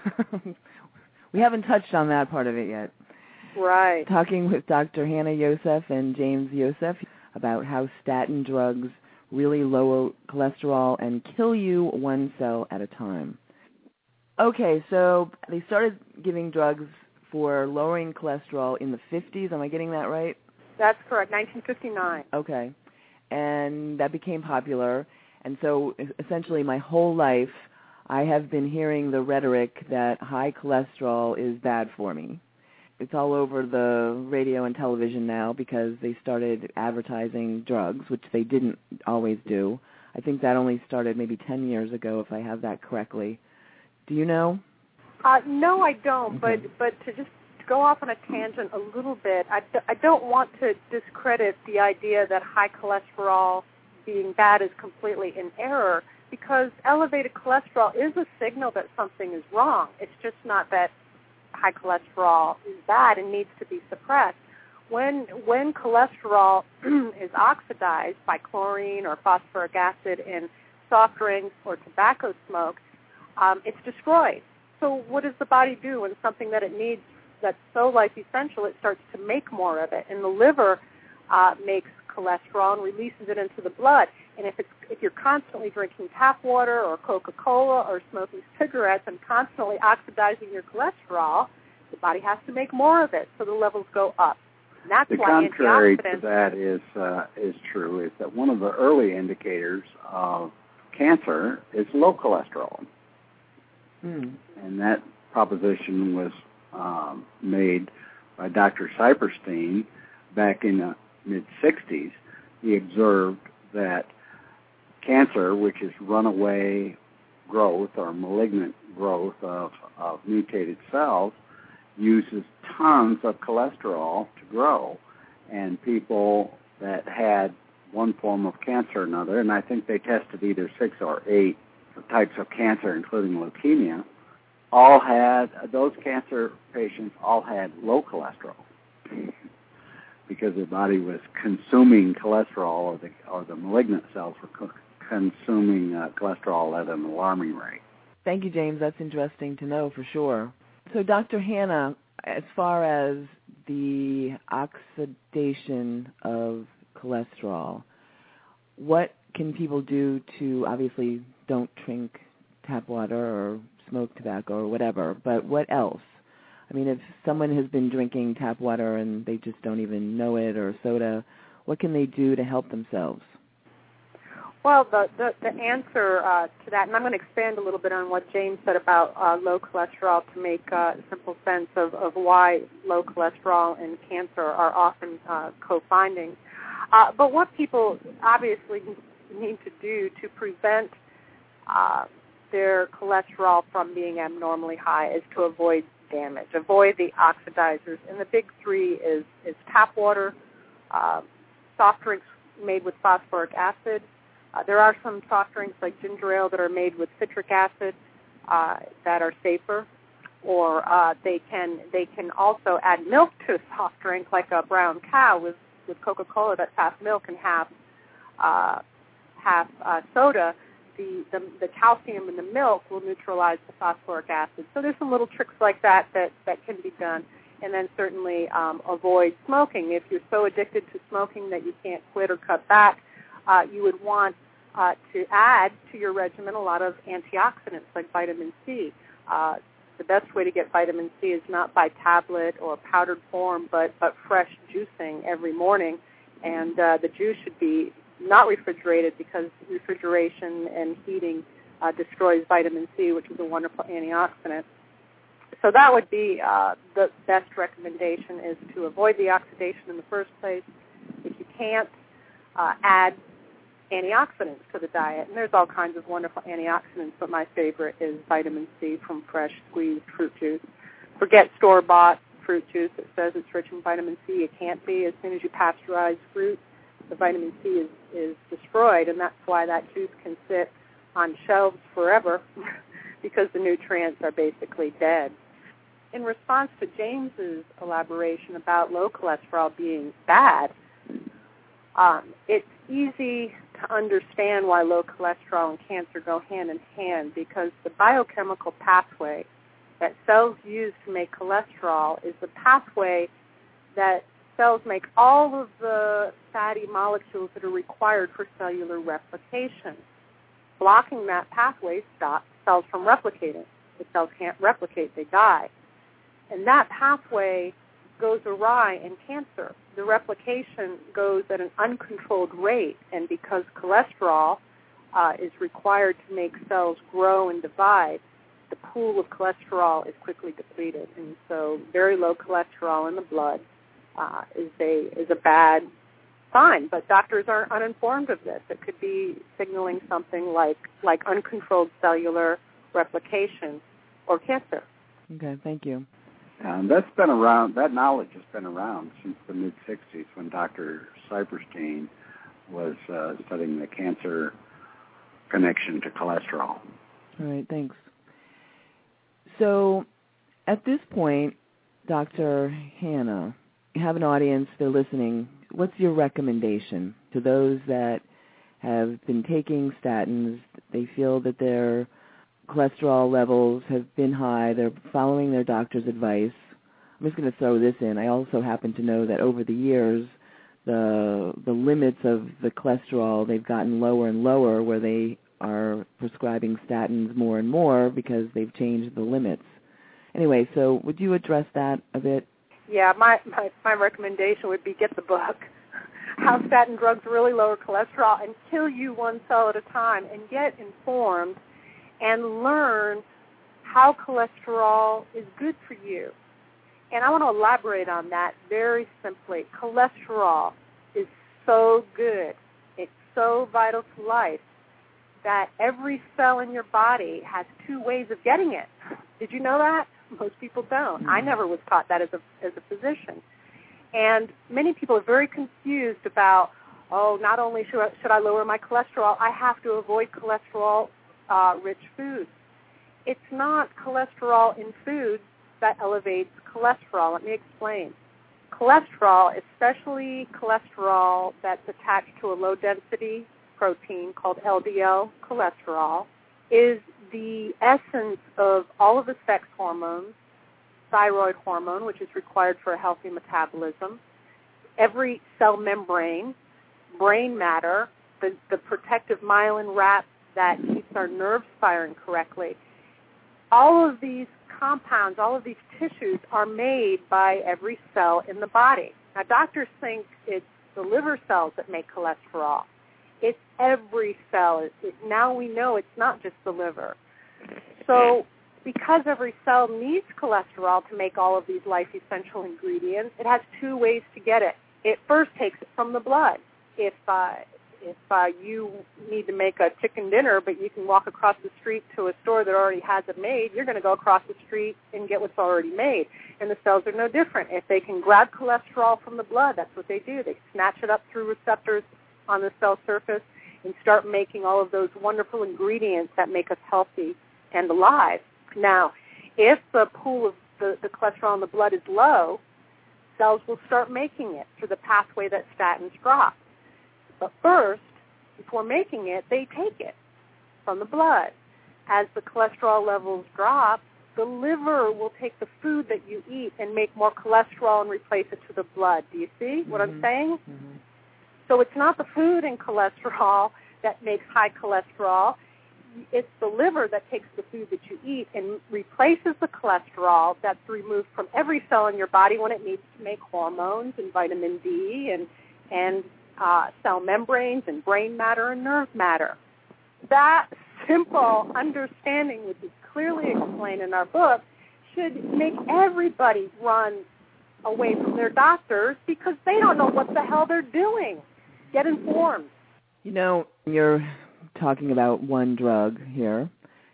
We haven't touched on that part of it yet. Right. Talking with Doctor Hannah Yosef and James Yosef about how statin drugs really lower cholesterol and kill you one cell at a time. Okay, so they started giving drugs for lowering cholesterol in the fifties. Am I getting that right? That's correct, nineteen fifty-nine. Okay. And that became popular. And so essentially my whole life I have been hearing the rhetoric that high cholesterol is bad for me. It's all over the radio and television now because they started advertising drugs, which they didn't always do. I think that only started maybe ten years ago, if I have that correctly. Do you know? Uh, no, I don't. Okay. But but to just go off on a tangent a little bit, I, I don't want to discredit the idea that high cholesterol being bad is completely in error. because elevated cholesterol is a signal that something is wrong. It's just not that high cholesterol is bad and needs to be suppressed. When when cholesterol is oxidized by chlorine or phosphoric acid in soft drinks or tobacco smoke, um, it's destroyed. So what does the body do when something that it needs that's so life essential, it starts to make more of it? And the liver uh, makes cholesterol and releases it into the blood. And if it's if you're constantly drinking tap water or Coca-Cola or smoking cigarettes and constantly oxidizing your cholesterol, the body has to make more of it, so the levels go up. And that's the why contrary antioxidants... to that is uh, is true, is that one of the early indicators of cancer is low cholesterol. Mm. And that proposition was um, made by Doctor Cyperstein back in the mid-sixties. He observed that cancer, which is runaway growth or malignant growth of, of mutated cells, uses tons of cholesterol to grow. And people that had one form of cancer or another, and I think they tested either six or eight types of cancer, including leukemia, all had, those cancer patients all had low cholesterol because their body was consuming cholesterol, or the, or the malignant cells were co- consuming uh, cholesterol at an alarming rate. Thank you, James. That's interesting to know for sure. So, Doctor Hanna, as far as the oxidation of cholesterol, what can people do to, obviously, don't drink tap water or smoke tobacco or whatever, but what else? I mean, if someone has been drinking tap water and they just don't even know it, or soda, what can they do to help themselves? Well, the, the, the answer uh, to that, and I'm going to expand a little bit on what James said about uh, low cholesterol to make uh, simple sense of, of why low cholesterol and cancer are often uh, co-findings. Uh, but what people obviously need to do to prevent uh, their cholesterol from being abnormally high is to avoid damage, avoid the oxidizers. And the big three is, is tap water, uh, soft drinks made with phosphoric acid. Uh, there are some soft drinks like ginger ale that are made with citric acid uh, that are safer, or uh, they can they can also add milk to a soft drink, like a brown cow with, with Coca-Cola that's half milk and half uh, half uh, soda. The, the the calcium in the milk will neutralize the phosphoric acid. So there's some little tricks like that that, that can be done. And then certainly um, avoid smoking. If you're so addicted to smoking that you can't quit or cut back, uh, you would want uh, to add to your regimen a lot of antioxidants like vitamin C. Uh, the best way to get vitamin C is not by tablet or powdered form, but, but fresh juicing every morning. And uh, the juice should be not refrigerated, because refrigeration and heating uh, destroys vitamin C, which is a wonderful antioxidant. So that would be uh, the best recommendation, is to avoid the oxidation in the first place. If you can't, uh, add antioxidants to the diet. And there's all kinds of wonderful antioxidants, but my favorite is vitamin C from fresh squeezed fruit juice. Forget store-bought fruit juice that says it's rich in vitamin C. It can't be. As soon as you pasteurize fruit, the vitamin C is, is destroyed, and that's why that juice can sit on shelves forever because the nutrients are basically dead. In response to James's elaboration about low cholesterol being bad, um, it's easy to understand why low cholesterol and cancer go hand in hand, because the biochemical pathway that cells use to make cholesterol is the pathway that cells make all of the fatty molecules that are required for cellular replication. Blocking that pathway stops cells from replicating. If cells can't replicate, they die. And that pathway goes awry in cancer. The replication goes at an uncontrolled rate, and because cholesterol uh, is required to make cells grow and divide, the pool of cholesterol is quickly depleted. And so very low cholesterol in the blood Uh, is a is a bad sign, but doctors are uninformed of this. It could be signaling something like like uncontrolled cellular replication or cancer. Okay, thank you. Um, that's been around. That knowledge has been around since the mid sixties, when Doctor Cyperstein was uh, studying the cancer connection to cholesterol. All right, thanks. So at this point, Doctor Hanna, you have an audience, they're listening. What's your recommendation to those that have been taking statins? They feel that their cholesterol levels have been high. They're following their doctor's advice. I'm just going to throw this in. I also happen to know that over the years, the the limits of the cholesterol, they've gotten lower and lower, where they are prescribing statins more and more because they've changed the limits. Anyway, so would you address that a bit? Yeah, my, my, my recommendation would be get the book, How Statin Drugs Really Lower Cholesterol and Kill You One Cell at a Time, and get informed and learn how cholesterol is good for you. And I want to elaborate on that very simply. Cholesterol is so good. It's so vital to life that every cell in your body has two ways of getting it. Did you know that? Most people don't. Mm-hmm. I never was taught that as a as a physician. And many people are very confused about, oh, not only should I, should I lower my cholesterol, I have to avoid cholesterol-rich uh, foods. It's not cholesterol in foods that elevates cholesterol. Let me explain. Cholesterol, especially cholesterol that's attached to a low-density protein called L D L cholesterol, is the essence of all of the sex hormones, thyroid hormone, which is required for a healthy metabolism, every cell membrane, brain matter, the, the protective myelin wrap that keeps our nerves firing correctly. All of these compounds, all of these tissues are made by every cell in the body. Now, doctors think it's the liver cells that make cholesterol. It's every cell. It, it, now we know it's not just the liver. So because every cell needs cholesterol to make all of these life-essential ingredients, it has two ways to get it. It first takes it from the blood. If uh, if uh, you need to make a chicken dinner, but you can walk across the street to a store that already has it made, you're going to go across the street and get what's already made. And the cells are no different. If they can grab cholesterol from the blood, that's what they do. They snatch it up through receptors on the cell surface and start making all of those wonderful ingredients that make us healthy and alive. Now, if the pool of the, the cholesterol in the blood is low, cells will start making it through the pathway that statins drop. But first, before making it, they take it from the blood. As the cholesterol levels drop, the liver will take the food that you eat and make more cholesterol and replace it to the blood. Do you see what mm-hmm. I'm saying? Mm-hmm. So it's not the food and cholesterol that makes high cholesterol. It's the liver that takes the food that you eat and replaces the cholesterol that's removed from every cell in your body when it needs to make hormones and vitamin D and and uh, cell membranes and brain matter and nerve matter. That simple understanding, which is clearly explained in our book, should make everybody run away from their doctors because they don't know what the hell they're doing. Get informed. You know, you're talking about one drug here,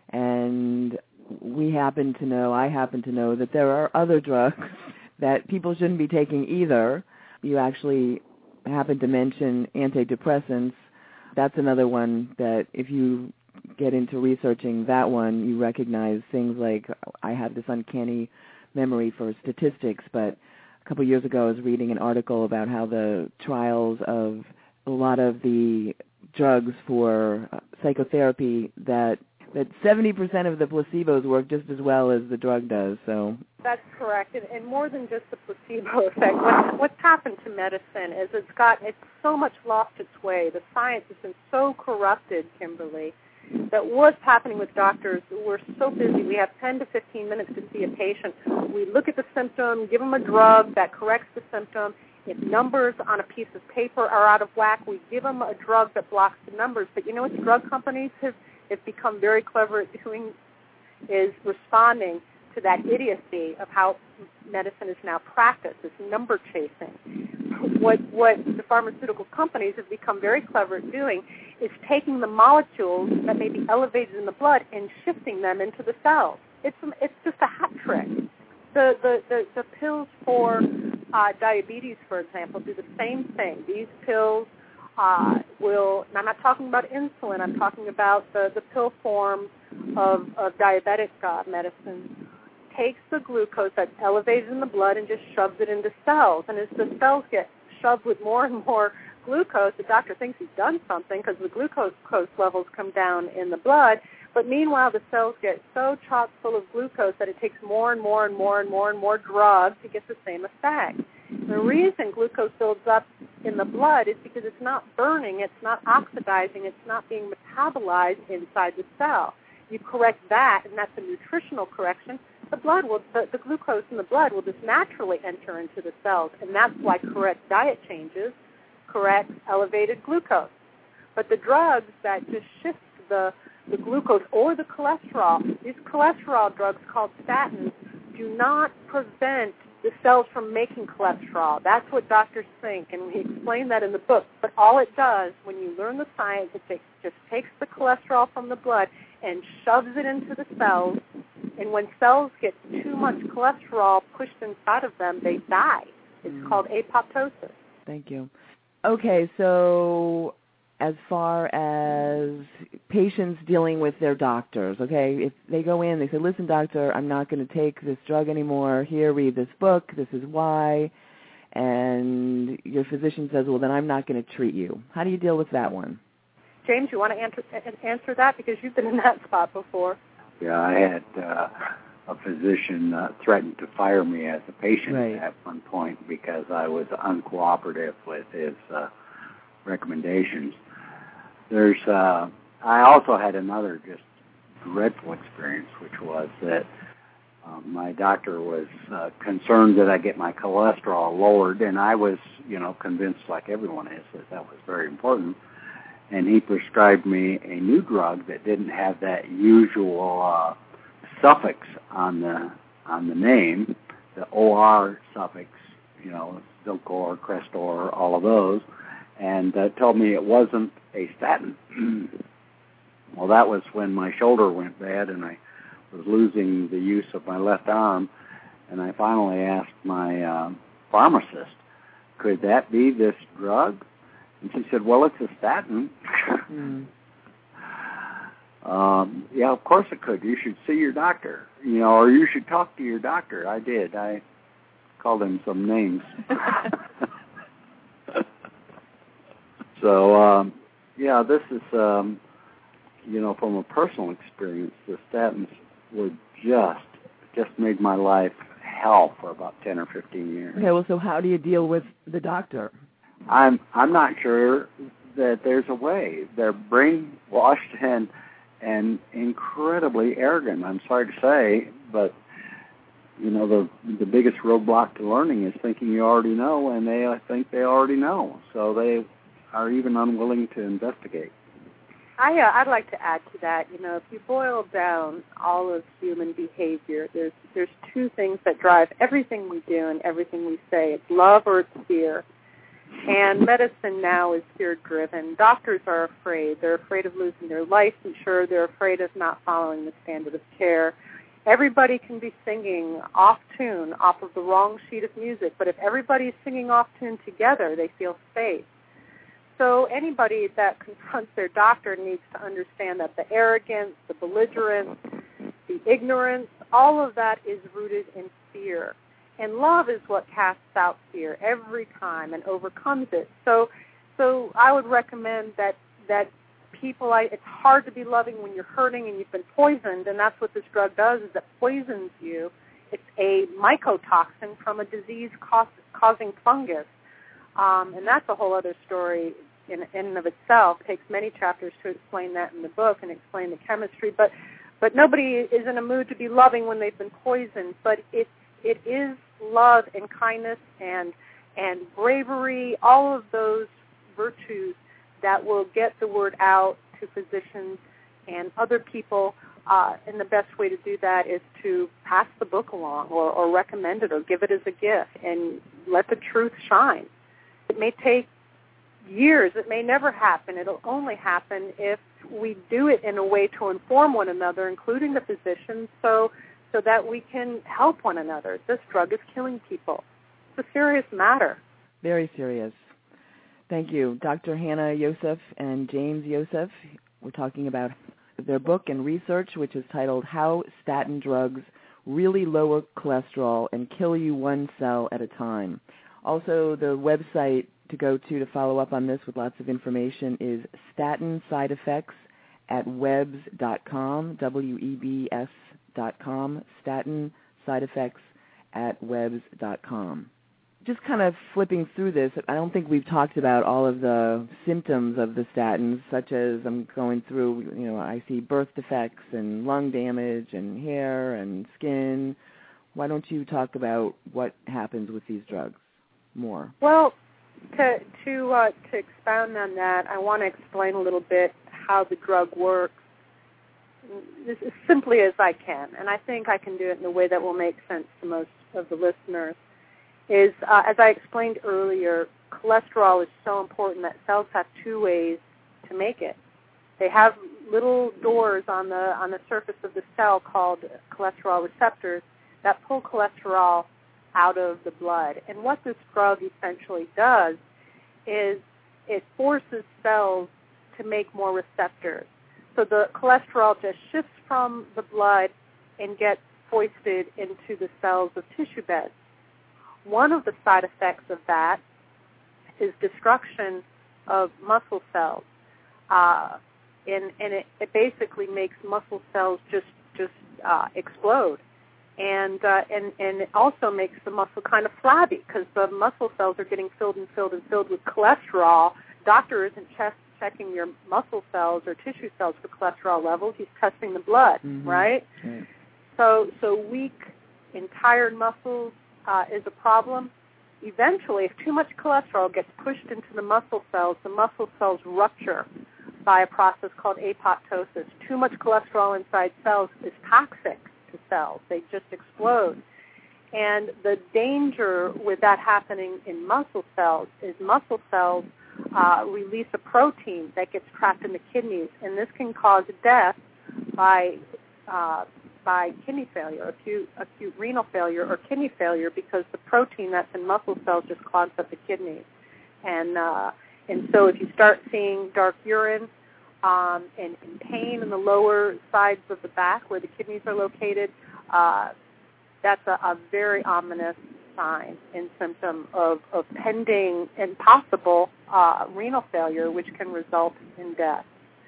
and we happen to know, I happen to know that there are other drugs that people shouldn't be taking either. You actually happen to mention antidepressants. That's another one that if you get into researching that one, you recognize things like, I have this uncanny memory for statistics, but a couple of years ago I was reading an article about how the trials of a lot of the drugs for psychotherapy, that that seventy percent of the placebos work just as well as the drug does. So that's correct, and, and more than just the placebo effect. What, what's happened to medicine is it's got it's so much lost its way. The science has been so corrupted, Kimberly, that what's happening with doctors, we're so busy. We have ten to fifteen minutes to see a patient. We look at the symptom, give them a drug that corrects the symptom. If numbers on a piece of paper are out of whack, we give them a drug that blocks the numbers. But you know what the drug companies have, have become very clever at doing is responding to that idiocy of how medicine is now practiced, this number chasing. What, what the pharmaceutical companies have become very clever at doing is taking the molecules that may be elevated in the blood and shifting them into the cells. It's, it's just a hat trick. The, the, the, the pills for uh, diabetes, for example, do the same thing. These pills uh, will, and I'm not talking about insulin, I'm talking about the, the pill form of, of diabetic uh, medicine, takes the glucose that's elevated in the blood and just shoves it into cells. And as the cells get shoved with more and more glucose, the doctor thinks he's done something because the glucose levels come down in the blood. But meanwhile, the cells get so chock full of glucose that it takes more and more and more and more and more drug to get the same effect. The reason glucose builds up in the blood is because it's not burning, it's not oxidizing, it's not being metabolized inside the cell. You correct that, and that's a nutritional correction. The blood will, the, the glucose in the blood will just naturally enter into the cells, and that's why correct diet changes correct elevated glucose. But the drugs that just shift the, the glucose or the cholesterol, these cholesterol drugs called statins, do not prevent the cells from making cholesterol. That's what doctors think, and we explain that in the book. But all it does, when you learn the science, it takes, just takes the cholesterol from the blood and shoves it into the cells. And when cells get too much cholesterol pushed inside of them, they die. It's mm. called apoptosis. Thank you. Okay, so as far as patients dealing with their doctors, okay, if they go in, they say, listen, doctor, I'm not going to take this drug anymore. Here, read this book. This is why. And your physician says, well, then I'm not going to treat you. How do you deal with that one? James, you want to answer, answer that because you've been in that spot before? Yeah, I had uh, a physician uh, threaten to fire me as a patient right. at one point because I was uncooperative with his uh, recommendations. There's, uh, I also had another just dreadful experience, which was that um, my doctor was uh, concerned that I get my cholesterol lowered, and I was, you know, convinced, like everyone is, that that was very important. And he prescribed me a new drug that didn't have that usual uh, suffix on the on the name, the O R suffix, you know, Zocor, Crestor, all of those, and uh, told me it wasn't a statin. Well, that was when my shoulder went bad and I was losing the use of my left arm, and I finally asked my uh, pharmacist, could that be this drug? And she said, well, it's a statin. mm. um, yeah, of course it could. You should see your doctor, you know, or you should talk to your doctor. I did. I called him some names. so, um, yeah, this is, um, you know, from a personal experience, the statins were just, just made my life hell for about ten or fifteen years. Okay, well, so how do you deal with the doctor? I'm I'm not sure that there's a way. They're brainwashed and and incredibly arrogant. I'm sorry to say, but you know the the biggest roadblock to learning is thinking you already know, and they think they already know. So they are even unwilling to investigate. I uh, I'd like to add to that. You know, if you boil down all of human behavior, there's there's two things that drive everything we do and everything we say. It's love or it's fear. And medicine now is fear-driven. Doctors are afraid. They're afraid of losing their licensure. They're afraid of not following the standard of care. Everybody can be singing off-tune, off of the wrong sheet of music, but if everybody's singing off-tune together, they feel safe. So anybody that confronts their doctor needs to understand that the arrogance, the belligerence, the ignorance, all of that is rooted in fear. And love is what casts out fear every time and overcomes it. So so I would recommend that, that people, I, it's hard to be loving when you're hurting and you've been poisoned, and that's what this drug does, is it poisons you. It's a mycotoxin from a disease-causing fungus. Um, and that's a whole other story in, in and of itself. It takes many chapters to explain that in the book and explain the chemistry. But, but nobody is in a mood to be loving when they've been poisoned. But it's It is love and kindness and and bravery, all of those virtues that will get the word out to physicians and other people. Uh, and the best way to do that is to pass the book along or, or recommend it or give it as a gift and let the truth shine. It may take years. It may never happen. It'll only happen if we do it in a way to inform one another, including the physicians, so so that we can help one another. This drug is killing people. It's a serious matter. Very serious. Thank you. Doctor Hannah Yosef and James Yosef, we're talking about their book and research, which is titled How Statin Drugs Really Lower Cholesterol and Kill You One Cell at a Time. Also, the website to go to to follow up on this with lots of information is statin side effects at webs dot com, W E B S dot com, statin side effects at webs dot com. Just kind of flipping through this, I don't think we've talked about all of the symptoms of the statins, such as I'm going through, you know, I see birth defects and lung damage and hair and skin. Why don't you talk about what happens with these drugs more? Well, to to uh, to expound on that, I want to explain a little bit how the drug works, this as simply as I can, and I think I can do it in a way that will make sense to most of the listeners. Is, uh, as I explained earlier, cholesterol is so important that cells have two ways to make it. They have little doors on the on the surface of the cell called cholesterol receptors that pull cholesterol out of the blood. And what this drug essentially does is it forces cells to make more receptors. So the cholesterol just shifts from the blood and gets foisted into the cells of tissue beds. One of the side effects of that is destruction of muscle cells, uh, and, and it, it basically makes muscle cells just just uh, explode, and uh, and and it also makes the muscle kind of flabby because the muscle cells are getting filled and filled and filled with cholesterol. Doctor isn't check, checking your muscle cells or tissue cells for cholesterol levels; he's testing the blood, mm-hmm. right? right? So so weak and tired muscles Uh, is a problem. Eventually, if too much cholesterol gets pushed into the muscle cells, the muscle cells rupture by a process called apoptosis. Too much cholesterol inside cells is toxic to cells. They just explode. And the danger with that happening in muscle cells is muscle cells uh, release a protein that gets trapped in the kidneys, and this can cause death by uh, by kidney failure, acute, acute renal failure or kidney failure, because the protein that's in muscle cells just clogs up the kidneys. And uh, and so if you start seeing dark urine um, and, and pain in the lower sides of the back where the kidneys are located, uh, that's a, a very ominous sign and symptom of, of pending and possible uh, renal failure, which can result in death.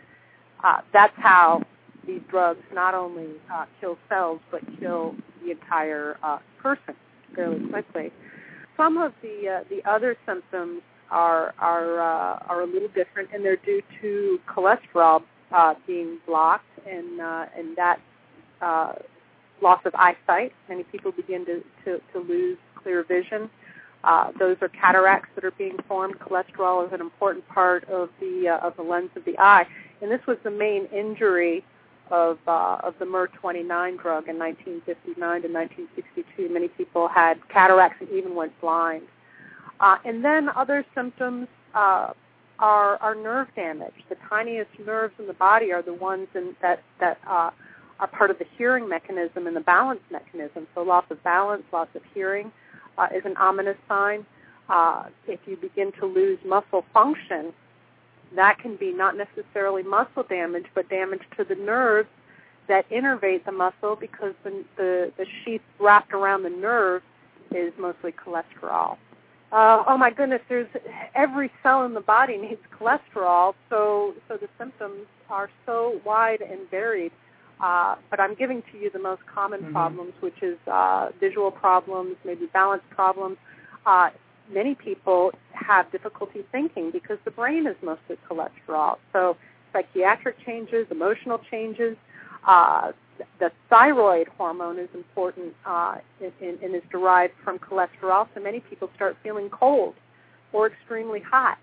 Uh, that's how these drugs not only uh, kill cells, but kill the entire uh, person fairly quickly. Some of the uh, the other symptoms are are uh, are a little different, and they're due to cholesterol uh, being blocked, and uh, and that uh, loss of eyesight. Many people begin to, to, to lose clear vision. Uh, those are cataracts that are being formed. Cholesterol is an important part of the uh, of the lens of the eye, and this was the main injury of uh, of the M E R twenty-nine drug in nineteen fifty-nine to nineteen sixty-two. Many people had cataracts and even went blind. Uh, and then other symptoms uh, are, are nerve damage. The tiniest nerves in the body are the ones in, that, that uh, are part of the hearing mechanism and the balance mechanism. So loss of balance, loss of hearing uh, is an ominous sign. Uh, if you begin to lose muscle function, that can be not necessarily muscle damage, but damage to the nerves that innervate the muscle, because the, the, the sheath wrapped around the nerve is mostly cholesterol. Uh, oh my goodness, there's every cell in the body needs cholesterol, so so the symptoms are so wide and varied. Uh, but I'm giving to you the most common mm-hmm. problems, which is uh, visual problems, maybe balance problems. Uh, many people have difficulty thinking because the brain is mostly cholesterol. So psychiatric changes, emotional changes. Uh, the thyroid hormone is important uh, and, and is derived from cholesterol. So many people start feeling cold or extremely hot.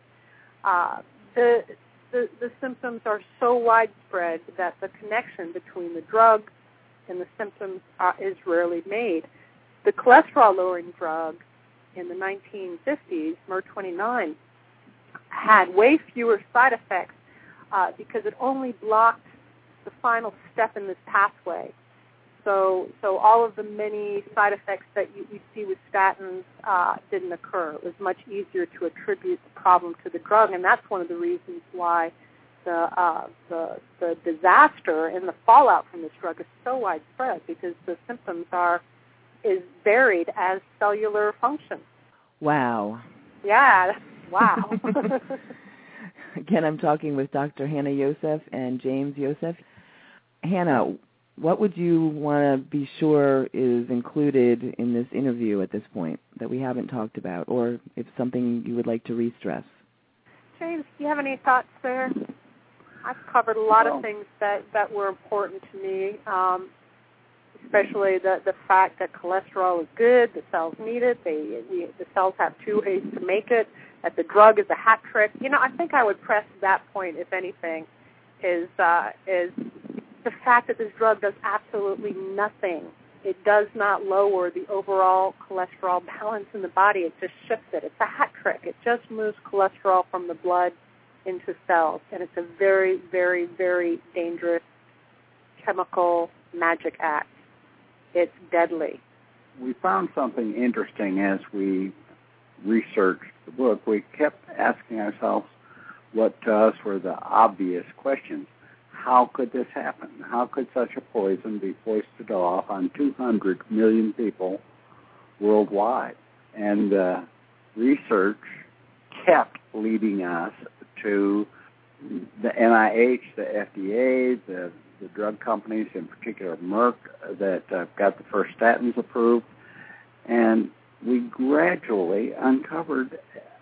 Uh, the, the the symptoms are so widespread that the connection between the drug and the symptoms uh, is rarely made. The cholesterol-lowering drug in the nineteen fifties, M E R twenty-nine, had way fewer side effects uh, because it only blocked the final step in this pathway. So, so all of the many side effects that you, you see with statins uh, didn't occur. It was much easier to attribute the problem to the drug, and that's one of the reasons why the uh, the, the disaster and the fallout from this drug is so widespread, because the symptoms are is buried as cellular function. Wow. Yeah. Wow. Again, I'm talking with Doctor Hannah Yosef and James Yosef. Hannah, what would you want to be sure is included in this interview at this point that we haven't talked about, or if something you would like to re-stress? James, do you have any thoughts there? I've covered a lot well, of things that, that were important to me, um, especially the, the fact that cholesterol is good, the cells need it, they, we, the cells have two ways to make it, that the drug is a hat trick. You know, I think I would press that point, if anything, is uh, is the fact that this drug does absolutely nothing. It does not lower the overall cholesterol balance in the body. It just shifts it. It's a hat trick. It just moves cholesterol from the blood into cells, and it's a very, very, very dangerous chemical magic act. It's deadly. We found something interesting as we researched the book. We kept asking ourselves what to us were the obvious questions. How could this happen? How could such a poison be foisted off on two hundred million people worldwide? And uh, research kept leading us to the N I H, the F D A, the, the drug companies, in particular Merck, that uh, got the first statins approved. And we gradually uncovered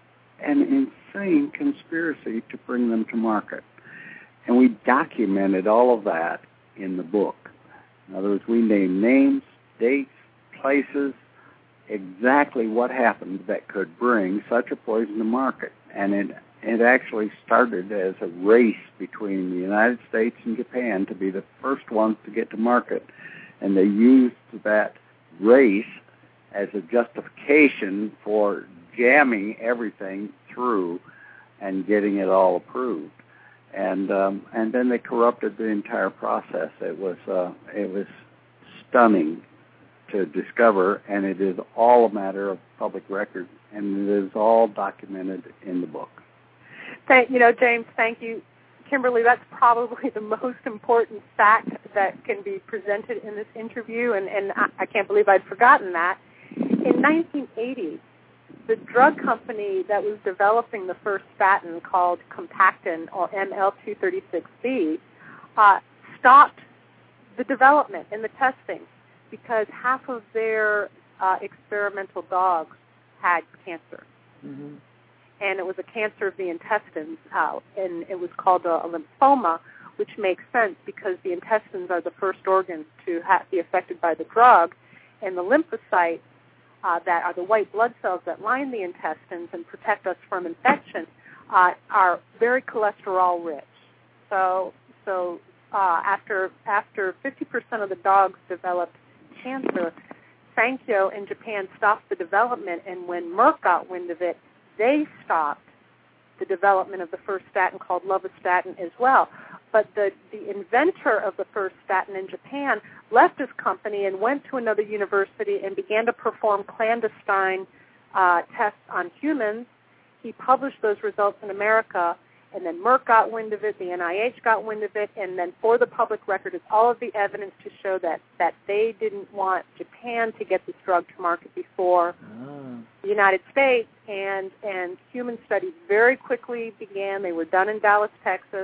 an insane conspiracy to bring them to market. And we documented all of that in the book. In other words, we named names, dates, places, exactly what happened that could bring such a poison to market. And it, it actually started as a race between the United States and Japan to be the first ones to get to market. And they used that race as a justification for jamming everything through and getting it all approved. And um, and then they corrupted the entire process. It was uh, it was stunning to discover, and it is all a matter of public record, and it is all documented in the book. Thank you know, James. Thank you, Kimberly. That's probably the most important fact that can be presented in this interview, and, and I, I can't believe I'd forgotten that. In nineteen eighty, the drug company that was developing the first statin, called Compactin, or M L two thirty-six B, uh, stopped the development and the testing because half of their uh, experimental dogs had cancer. Mm-hmm. And it was a cancer of the intestines, uh, and it was called a, a lymphoma, which makes sense because the intestines are the first organs to ha- be affected by the drug, and the lymphocytes, Uh, that are the white blood cells that line the intestines and protect us from infection, uh, are very cholesterol rich. So, so uh, after after fifty percent of the dogs developed cancer, Sankyo in Japan stopped the development, and when Merck got wind of it, they stopped the development of the first statin, called lovastatin, as well. But the, the inventor of the first statin in Japan left his company and went to another university and began to perform clandestine uh, tests on humans. He published those results in America, and then Merck got wind of it, the N I H got wind of it, and then for the public record is all of the evidence to show that, that they didn't want Japan to get this drug to market before oh. the United States, and, and human studies very quickly began. They were done in Dallas, Texas,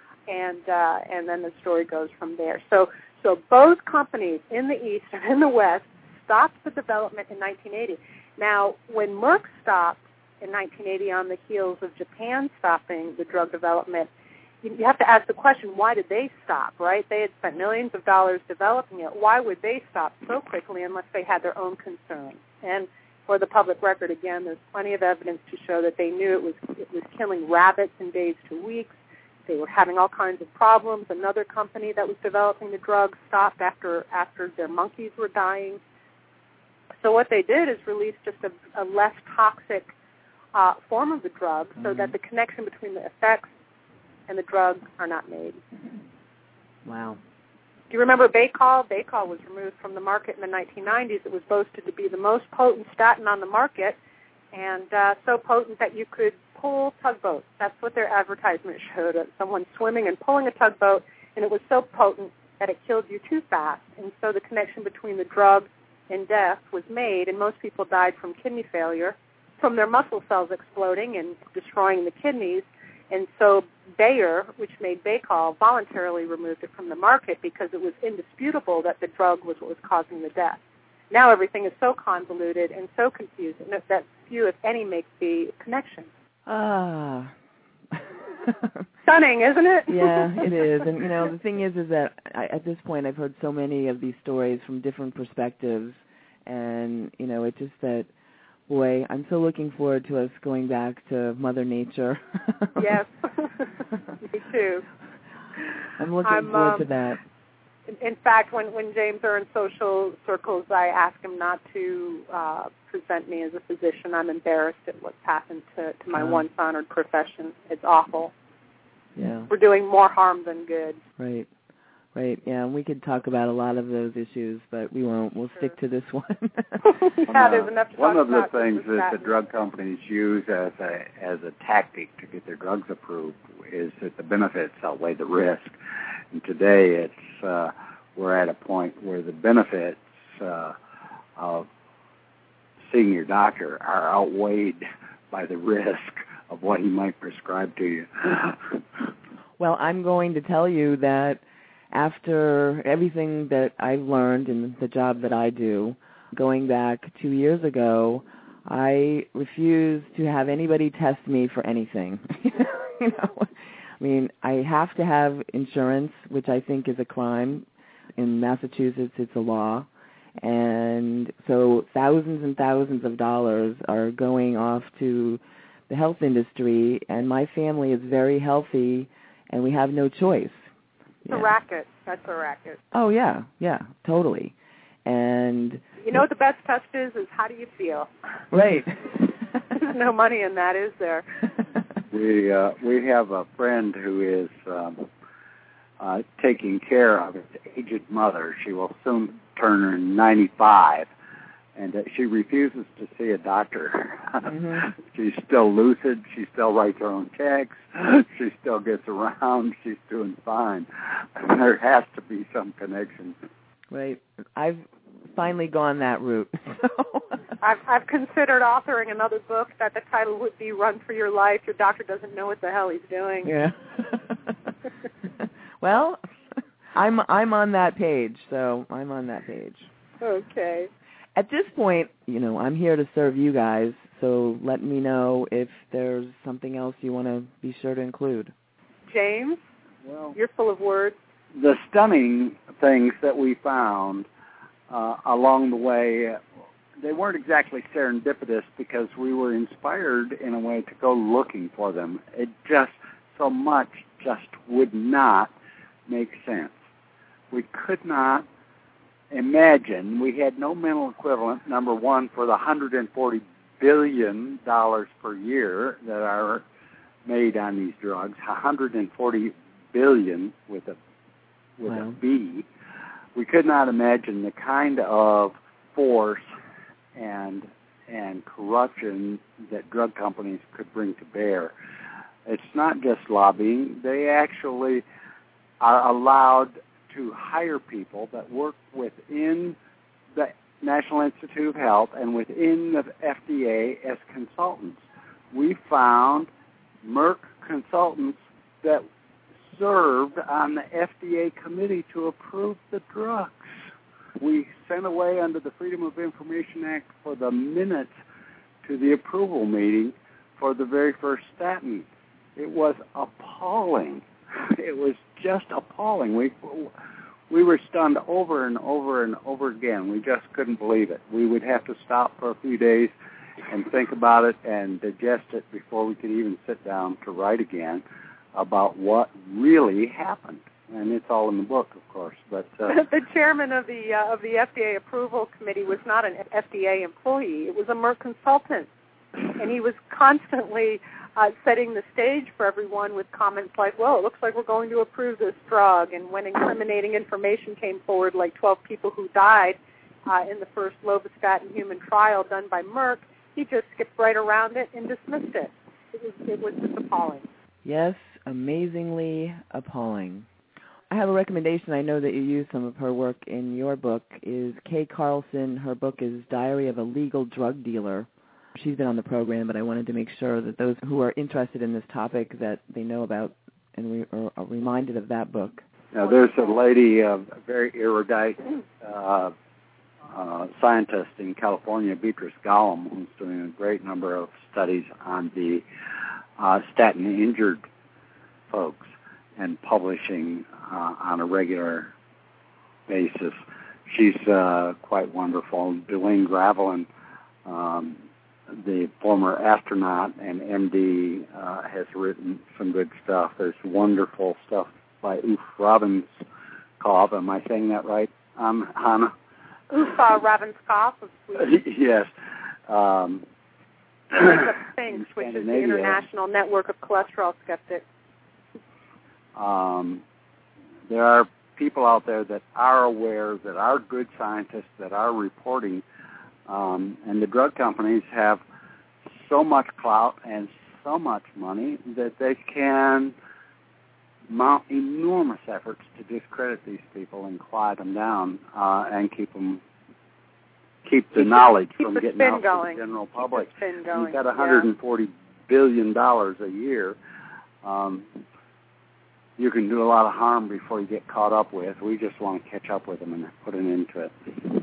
and uh, and then the story goes from there. So so both companies in the East and in the West stopped the development in nineteen eighty. Now, when Merck stopped in nineteen eighty on the heels of Japan stopping the drug development, you, you have to ask the question, why did they stop, right? They had spent millions of dollars developing it. Why would they stop so quickly unless they had their own concerns? And for the public record, again, there's plenty of evidence to show that they knew it was it was killing rabbits in days to weeks. They were having all kinds of problems. Another company that was developing the drug stopped after after their monkeys were dying. So what they did is release just a, a less toxic uh, form of the drug so mm-hmm. that the connection between the effects and the drug are not made. Wow. Do you remember Baycol? Baycol was removed from the market in the nineteen nineties. It was boasted to be the most potent statin on the market, and uh, so potent that you could pull tugboats. That's what their advertisement showed, uh, someone swimming and pulling a tugboat, and it was so potent that it killed you too fast. And so the connection between the drug and death was made, and most people died from kidney failure, from their muscle cells exploding and destroying the kidneys. And so Bayer, which made Baycol, voluntarily removed it from the market because it was indisputable that the drug was what was causing the death. Now everything is so convoluted and so confusing that few, if any, make the connection. Ah. Stunning, isn't it? Yeah, it is. And, you know, the thing is, is that I, at this point I've heard so many of these stories from different perspectives. And, you know, it's just that, boy, I'm so looking forward to us going back to Mother Nature. Yes, me too. I'm looking I'm, forward um, to that. In, in fact, when, when James are in social circles, I ask him not to uh, present me as a physician. I'm embarrassed at what's happened to, to my Oh. once honored profession. It's awful. Yeah. We're doing more harm than good. Right. Right, yeah, and we could talk about a lot of those issues, but we won't. We'll stick to this one. Yeah, there's enough to One talk of the about things with that the statins. drug companies use as a as a tactic to get their drugs approved is that the benefits outweigh the risk. And today, it's uh, we're at a point where the benefits uh, of seeing your doctor are outweighed by the risk of what he might prescribe to you. Well, I'm going to tell you that after everything that I've learned in the job that I do, going back two years ago, I refuse to have anybody test me for anything. You know, I mean, I have to have insurance, which I think is a crime. In Massachusetts, it's a law. And so thousands and thousands of dollars are going off to the health industry, and my family is very healthy, and we have no choice. It's a racket. That's a racket. Oh, yeah, yeah, totally. And you know what the best test is, is how do you feel? Right. There's no money in that, is there? We uh, we have a friend who is um, uh, taking care of his aged mother. She will soon turn ninety-five, and uh, she refuses to see a doctor. Mm-hmm. She's still lucid. She still writes her own checks. She still gets around. She's doing fine. There has to be some connection. Right. I've finally gone that route. I've, I've considered authoring another book that the title would be Run for Your Life. Your doctor doesn't know what the hell he's doing. Yeah. Well, I'm I'm on that page, so I'm on that page. Okay. At this point, you know, I'm here to serve you guys, so let me know if there's something else you want to be sure to include. James, well, you're full of words. The stunning things that we found uh, along the way, they weren't exactly serendipitous because we were inspired in a way to go looking for them. It just, so much just would not make sense. We could not imagine, we had no mental equivalent, number one, for the one hundred forty billion dollars per year that are made on these drugs, one hundred forty billion with a with wow. a B. We could not imagine the kind of force and and corruption that drug companies could bring to bear. It's not just lobbying. They actually are allowed to hire people that work within the National Institute of Health and within the F D A as consultants. We found Merck consultants that served on the F D A committee to approve the drugs. We sent away under the Freedom of Information Act for the minutes to the approval meeting for the very first statin. It was appalling. It was just appalling. We we were stunned over and over and over again. We just couldn't believe it. We would have to stop for a few days and think about it and digest it before we could even sit down to write again about what really happened. And it's all in the book, of course. But uh, the chairman of the uh, of the F D A approval committee was not an F D A employee. It was a Merck consultant, and he was constantly uh, setting the stage for everyone with comments like, well, it looks like we're going to approve this drug. And when incriminating information came forward, like twelve people who died uh, in the first lovastatin human trial done by Merck, he just skipped right around it and dismissed it. It was, it was just appalling. Yes, amazingly appalling. I have a recommendation. I know that you use some of her work in your book. Is Kay Carlson. Her book is Diary of a Legal Drug Dealer. She's been on the program, but I wanted to make sure that those who are interested in this topic that they know about and re- are, are reminded of that book. Now, there's a lady, uh, a very erudite uh, uh, scientist in California, Beatrice Gollum, who's doing a great number of studies on the uh, statin-injured folks and publishing uh, on a regular basis. She's uh, quite wonderful. Dwayne Gravelin, um, the former astronaut and M D, uh, has written some good stuff. There's wonderful stuff by Uf Ravenskov. Am I saying that right, um, Hannah? Uf uh, Ravenskov of Sweden. Yes. Um, Things, which is the International Network of Cholesterol Skeptics. Um, there are people out there that are aware, that are good scientists, that are reporting, um, and the drug companies have so much clout and so much money that they can mount enormous efforts to discredit these people and quiet them down uh, and keep them keep the keep knowledge the, from keep getting the out going. to the general public. Keep the You've got one hundred forty yeah. billion dollars a year. Um, you can do a lot of harm before you get caught up with. We just want to catch up with them and put an end to it.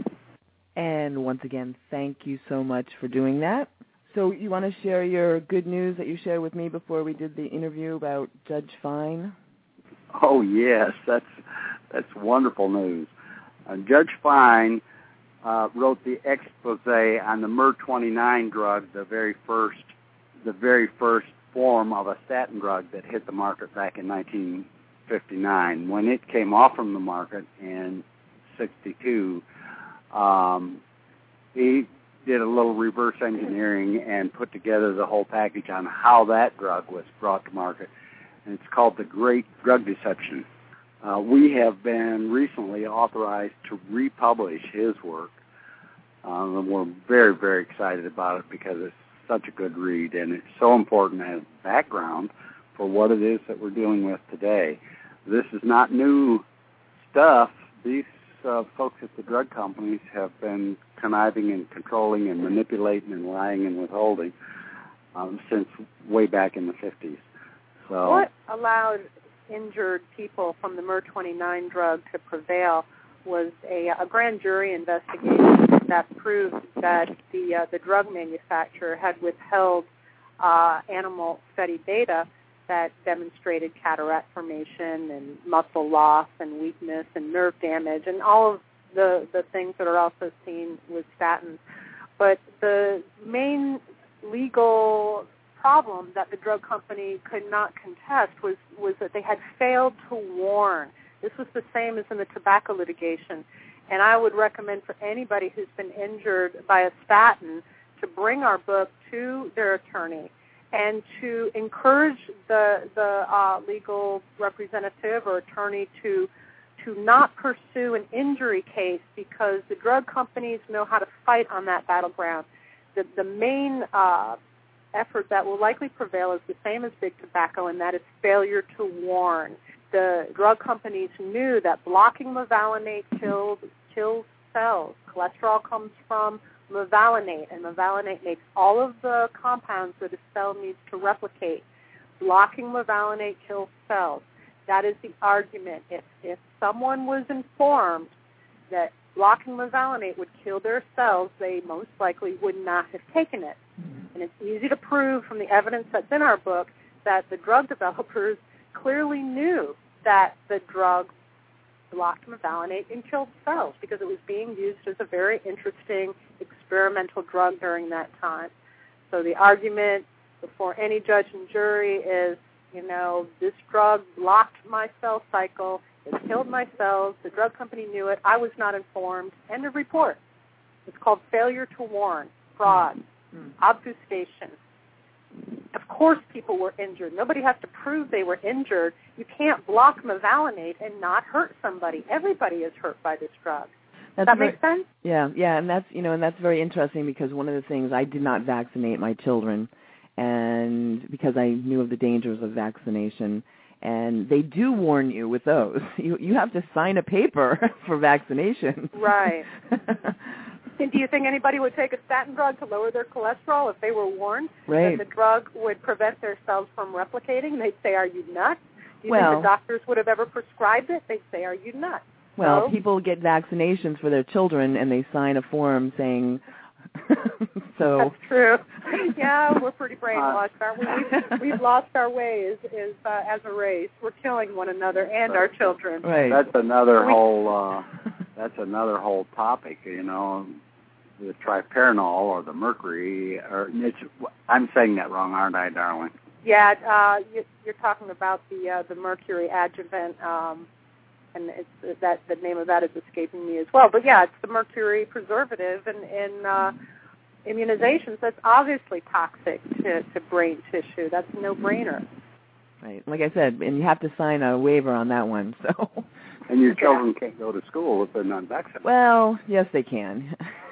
And once again, thank you so much for doing that. So you want to share your good news that you shared with me before we did the interview about Judge Fine? Oh, yes, that's that's wonderful news. Uh, Judge Fine uh, wrote the expose on the M E R twenty-nine drug, the very first, the very first form of a statin drug that hit the market back in nineteen fifty-nine. When it came off from the market in sixty-two, um, he did a little reverse engineering and put together the whole package on how that drug was brought to market. And it's called The Great Drug Deception. Uh, we have been recently authorized to republish his work. Um, and we're very, very excited about it because it's such a good read, and it's so important as background for what it is that we're dealing with today. This is not new stuff. These uh, folks at the drug companies have been conniving and controlling and manipulating and lying and withholding um, since way back in the fifties. So, what allowed injured people from the M E R twenty-nine drug to prevail was a, a grand jury investigation that proved that the uh, the drug manufacturer had withheld uh, animal study data that demonstrated cataract formation and muscle loss and weakness and nerve damage and all of the, the things that are also seen with statins. But the main legal problem that the drug company could not contest was, was that they had failed to warn. This was the same as in the tobacco litigation. And I would recommend for anybody who's been injured by a statin to bring our book to their attorney and to encourage the the uh, legal representative or attorney to to not pursue an injury case because the drug companies know how to fight on that battleground. The, the main uh, effort that will likely prevail is the same as big tobacco, and that is failure to warn. The drug companies knew that blocking mevalonate killed, kills cells. Cholesterol comes from mevalonate, and mevalonate makes all of the compounds that a cell needs to replicate. Blocking mevalonate kills cells. That is the argument. If, if someone was informed that blocking mevalonate would kill their cells, they most likely would not have taken it. And it's easy to prove from the evidence that's in our book that the drug developers clearly knew that the drug blocked mevalonate and killed cells because it was being used as a very interesting experimental drug during that time. So the argument before any judge and jury is, you know, this drug blocked my cell cycle, it killed my cells, the drug company knew it, I was not informed, end of report. It's called failure to warn, fraud, mm-hmm. obfuscation. Of course people were injured. Nobody has to prove they were injured. You can't block mevalonate and not hurt somebody. Everybody is hurt by this drug. Does That's that make very, sense? Yeah, yeah, and that's you know, and that's very interesting because one of the things I did not vaccinate my children, and because I knew of the dangers of vaccination, and they do warn you with those. You you have to sign a paper for vaccination. Right. And do you think anybody would take a statin drug to lower their cholesterol if they were warned right. that the drug would prevent their cells from replicating? They'd say, "Are you nuts?" Do you well, think the doctors would have ever prescribed it? They'd say, "Are you nuts?" Well, no? People get vaccinations for their children, and they sign a form saying, so. That's true. Yeah, we're pretty brainwashed, aren't we? We've, we've lost our ways as, uh, as a race. We're killing one another and our children. Right. That's another we, whole. Uh, that's another whole topic. You know, the triprenol or the mercury. Or it's, I'm saying that wrong, aren't I, darling? Yeah, uh, you, you're talking about the uh, the mercury adjuvant. Um, And it's, that the name of that is escaping me as well. But yeah, it's the mercury preservative in, in uh, immunizations. That's obviously toxic to, to brain tissue. That's a no-brainer. Right. Like I said, and you have to sign a waiver on that one. So. And your children yeah. can't go to school if they're not vaccinated. Well, yes, they can.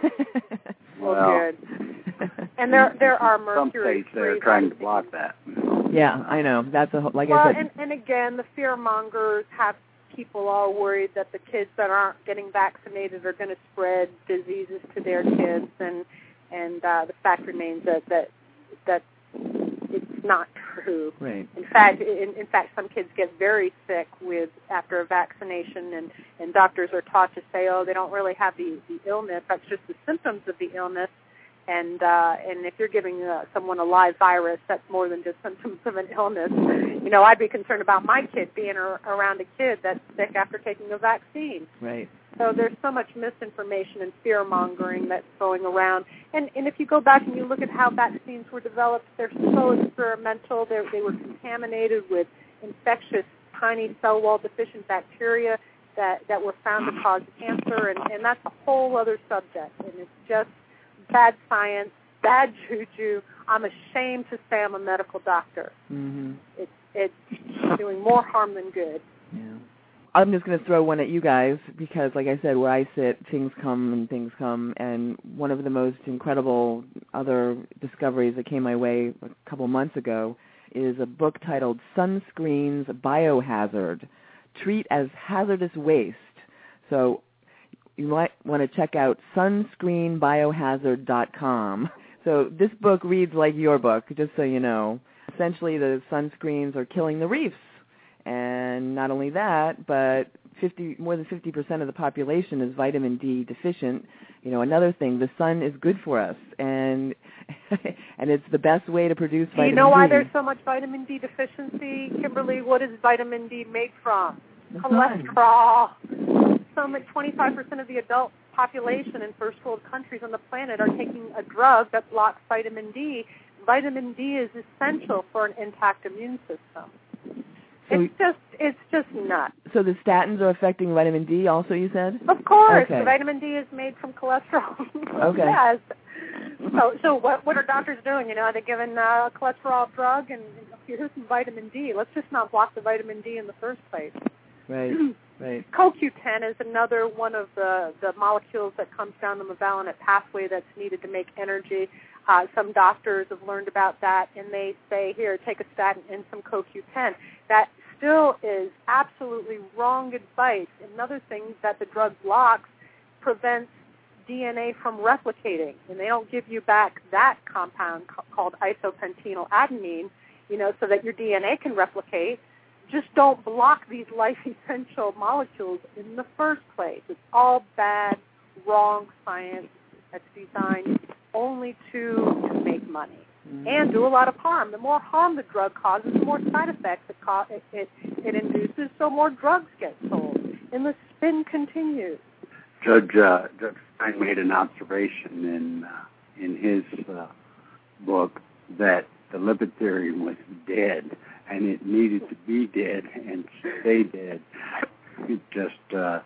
well, well, good. And there there are mercury. Some states they're trying to block that. Yeah, I know. That's a like well, I said. and, and again, the fear mongers have people all worried that the kids that aren't getting vaccinated are going to spread diseases to their kids, and and uh, the fact remains that that that it's not true. Right. In fact, in, in fact, some kids get very sick with after a vaccination, and, and doctors are taught to say, oh, they don't really have the, the illness. That's just the symptoms of the illness. And uh, and if you're giving uh, someone a live virus, that's more than just symptoms of an illness. You know, I'd be concerned about my kid being ar- around a kid that's sick after taking a vaccine. Right. So there's so much misinformation and fear-mongering that's going around. And, and if you go back and you look at how vaccines were developed, they're so experimental. They're, they were contaminated with infectious, tiny cell wall deficient bacteria that, that were found to cause cancer. And, and that's a whole other subject. And it's just bad science, bad juju. I'm ashamed to say I'm a medical doctor. Mm-hmm. It's it's doing more harm than good. Yeah. I'm just going to throw one at you guys because, like I said, where I sit, things come and things come. And one of the most incredible other discoveries that came my way a couple months ago is a book titled Sunscreen's Biohazard, Treat as Hazardous Waste. So you might want to check out sunscreen biohazard dot com. So this book reads like your book, just so you know. Essentially, the sunscreens are killing the reefs. And not only that, but fifty more than fifty percent of the population is vitamin D deficient. You know, another thing, the sun is good for us, and and it's the best way to produce vitamin D. Do you know why there's so much vitamin D deficiency, Kimberly? What is vitamin D made from? The cholesterol. So much, twenty-five percent of the adult population in first world countries on the planet are taking a drug that blocks vitamin D. Vitamin D is essential for an intact immune system. So it's just it's just nuts. So the statins are affecting vitamin D also, you said? Of course. Okay. Vitamin D is made from cholesterol. Okay. Yes. So so what what are doctors doing? You know, are they giving uh, a cholesterol drug and, and here's some vitamin D. Let's just not block the vitamin D in the first place. Right. Right. C O Q ten is another one of the, the molecules that comes down the mevalonate pathway that's needed to make energy. Uh, some doctors have learned about that, and they say, here, take a statin and some C O Q ten. That still is absolutely wrong advice. Another thing that the drug blocks prevents D N A from replicating, and they don't give you back that compound ca- called isopentenyl adenine, you know, so that your D N A can replicate. Just don't block these life-essential molecules in the first place. It's all bad, wrong science that's designed only to, to make money mm-hmm. and do a lot of harm. The more harm the drug causes, the more side effects it, co- it, it, it induces, so more drugs get sold. And the spin continues. Judge uh, Judge Stein made an observation in, uh, in his uh, book that the lipid theory was dead, and it needed to be dead and stay dead. It just uh,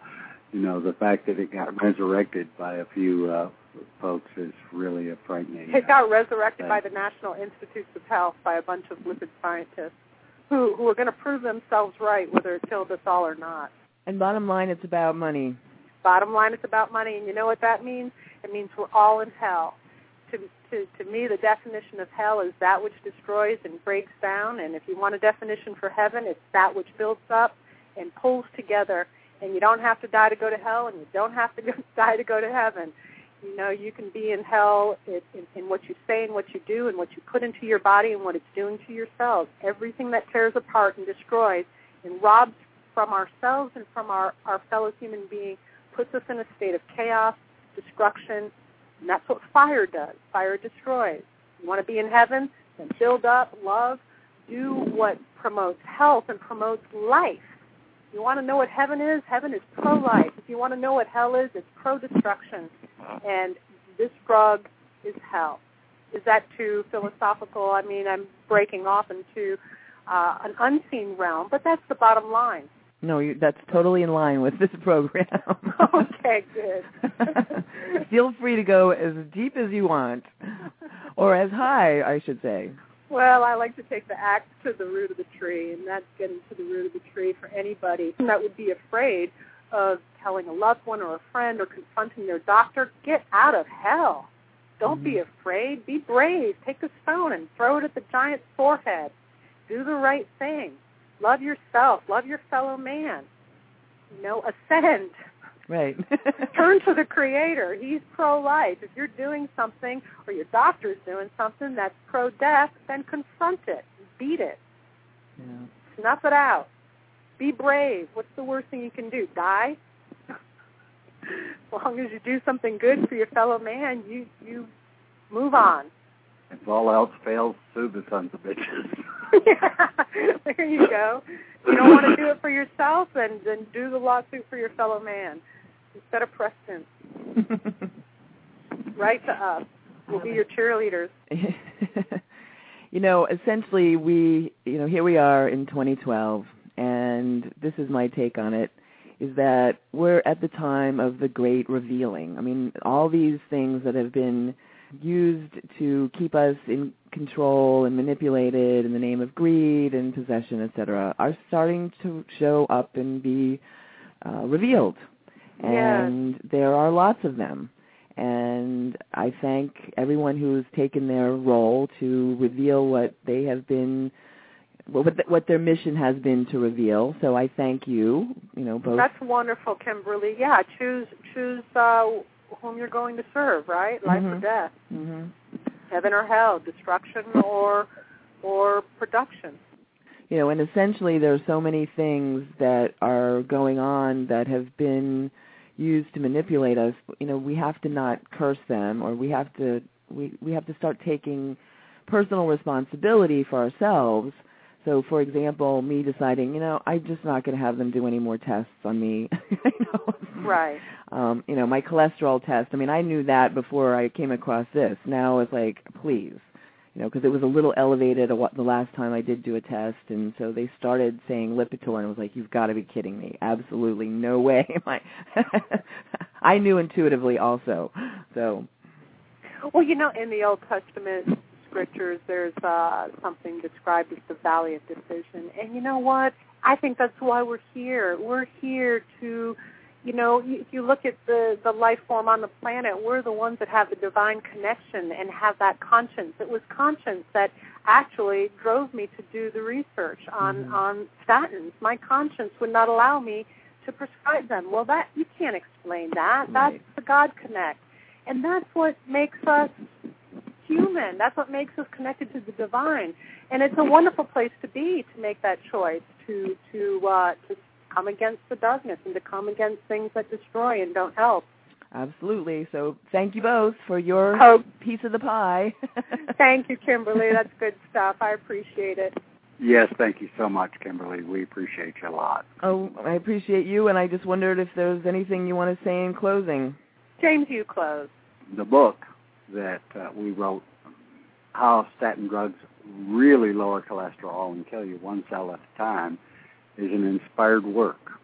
you know, the fact that it got resurrected by a few uh, folks is really a frightening. It got resurrected thing. by the National Institutes of Health by a bunch of lipid scientists who, who are going to prove themselves right, whether it killed us all or not. And bottom line, it's about money. Bottom line, it's about money, and you know what that means? It means we're all in hell. To, to, to me, the definition of hell is that which destroys and breaks down, and if you want a definition for heaven, it's that which builds up and pulls together, and you don't have to die to go to hell, and you don't have to go, die to go to heaven. You know, you can be in hell in, in, in what you say and what you do and what you put into your body and what it's doing to your cells. Everything that tears apart and destroys and robs from ourselves and from our, our fellow human being puts us in a state of chaos, destruction, and that's what fire does. Fire destroys. You want to be in heaven? Then build up, love, do what promotes health and promotes life. You want to know what heaven is? Heaven is pro-life. If you want to know what hell is, it's pro-destruction. And this drug is hell. Is that too philosophical? I mean, I'm breaking off into uh, an unseen realm, but that's the bottom line. No, you, that's totally in line with this program. Okay, good. Feel free to go as deep as you want, or as high, I should say. Well, I like to take the axe to the root of the tree, and that's getting to the root of the tree for anybody that would be afraid of telling a loved one or a friend or confronting their doctor. Get out of hell. Don't mm-hmm. be afraid. Be brave. Take a stone and throw it at the giant's forehead. Do the right thing. Love yourself. Love your fellow man. You know, ascend. Right. Turn to the Creator. He's pro-life. If you're doing something or your doctor's doing something that's pro-death, then confront it. Beat it. Yeah. Snuff it out. Be brave. What's the worst thing you can do? Die? As long as you do something good for your fellow man, you, you move on. If all else fails, sue the sons of bitches. Yeah, there you go. If you don't want to do it for yourself, then, then do the lawsuit for your fellow man. Set a precedent. Write to us. We'll be your cheerleaders. You know, essentially, we, you know, here we are in twenty twelve, and this is my take on it, is that we're at the time of the great revealing. I mean, all these things that have been used to keep us in control and manipulated in the name of greed and possession, et cetera, are starting to show up and be uh, revealed. And yes. There are lots of them. And I thank everyone who's taken their role to reveal what they have been, what, what their mission has been to reveal. So I thank you, you know, both. That's wonderful, Kimberly. Yeah, choose choose uh, whom you're going to serve, right? Life mm-hmm. or death, mm-hmm. heaven or hell, destruction or or production. You know, and essentially there are so many things that are going on that have been used to manipulate us. You know, we have to not curse them, or we have to we, we have to start taking personal responsibility for ourselves. So, for example, me deciding, you know, I'm just not going to have them do any more tests on me. you know? Right. Um, you know, my cholesterol test, I mean, I knew that before I came across this. Now it's like, please, you know, because it was a little elevated the last time I did do a test, and so they started saying Lipitor, and I was like, you've got to be kidding me. Absolutely no way am I. I knew intuitively also. So. Well, you know, in the Old Testament scriptures, there's uh, something described as the valley of decision. And you know what? I think that's why we're here. We're here to, you know, if you look at the, the life form on the planet, we're the ones that have the divine connection and have that conscience. It was conscience that actually drove me to do the research on, mm-hmm. on statins. My conscience would not allow me to prescribe them. Well, that you can't explain that. Right. That's the God connect. And that's what makes us human. That's what makes us connected to the divine. And it's a wonderful place to be, to make that choice, to to uh, to come against the darkness and to come against things that destroy and don't help. Absolutely. So thank you both for your oh. piece of the pie. Thank you, Kimberly. That's good stuff. I appreciate it. Yes, thank you so much, Kimberly. We appreciate you a lot. Oh, I appreciate you, and I just wondered if there's anything you want to say in closing. James, you close. The book that uh, we wrote, How Statin Drugs Really Lower Cholesterol and Kill You One Cell at a Time, is an inspired work.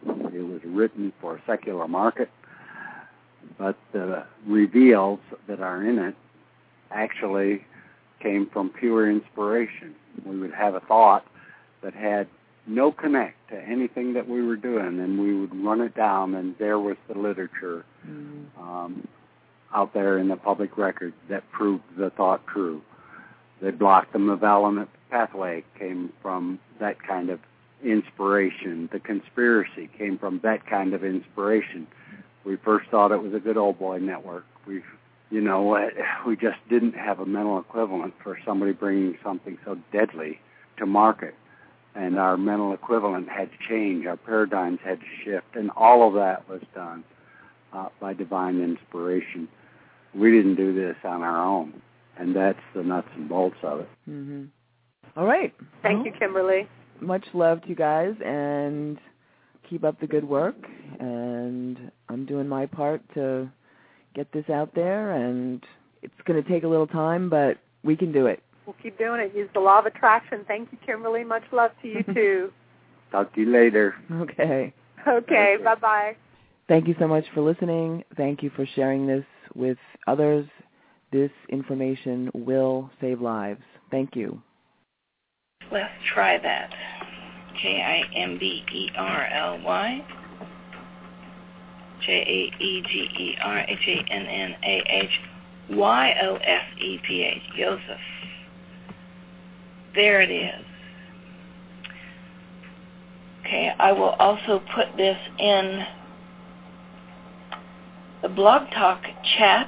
It was written for a secular market, but the reveals that are in it actually came from pure inspiration. We would have a thought that had no connect to anything that we were doing, and we would run it down, and there was the literature mm-hmm. um, out there in the public record that proved the thought true. The block the mevalonate pathway came from that kind of inspiration. The conspiracy came from that kind of inspiration. We first thought it was a good old boy network. We, you know, we just didn't have a mental equivalent for somebody bringing something so deadly to market. And our mental equivalent had to change. Our paradigms had to shift. And all of that was done uh, by divine inspiration. We didn't do this on our own. And that's the nuts and bolts of it. Mm-hmm. All right. Thank well, you, Kimberly. Much love to you guys, and keep up the good work. And I'm doing my part to get this out there, and it's going to take a little time, but we can do it. We'll keep doing it. Use the law of attraction. Thank you, Kimberly. Much love to you, too. Talk to you later. Okay. Okay, bye-bye. Thank you so much for listening. Thank you for sharing this with others. This information will save lives. Thank you. Let's try that. K I M B E R L Y J A E G E R H A N N A H Y O S E P H, Joseph. There it is. Okay, I will also put this in the Blog Talk chat.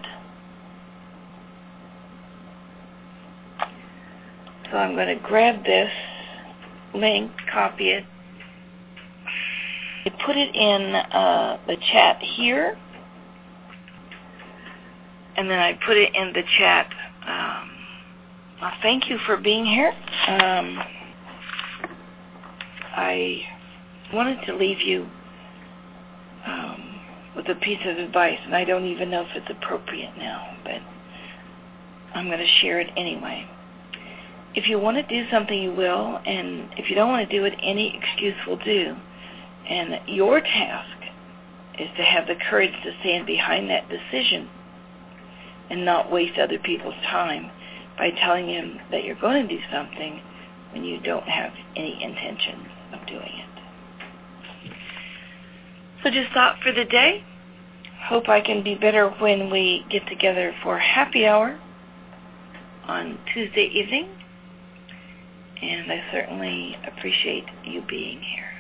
So I'm going to grab this link, copy it, I put it in uh, the chat here, and then I put it in the chat. Um, well, thank you for being here. Um, I wanted to leave you um, with a piece of advice, and I don't even know if it's appropriate now, but I'm going to share it anyway. If you want to do something, you will, and if you don't want to do it, any excuse will do. And your task is to have the courage to stand behind that decision and not waste other people's time by telling them that you're going to do something when you don't have any intention of doing it. So just thought for the day. Hope I can be better when we get together for happy hour on Tuesday evening. And I certainly appreciate you being here.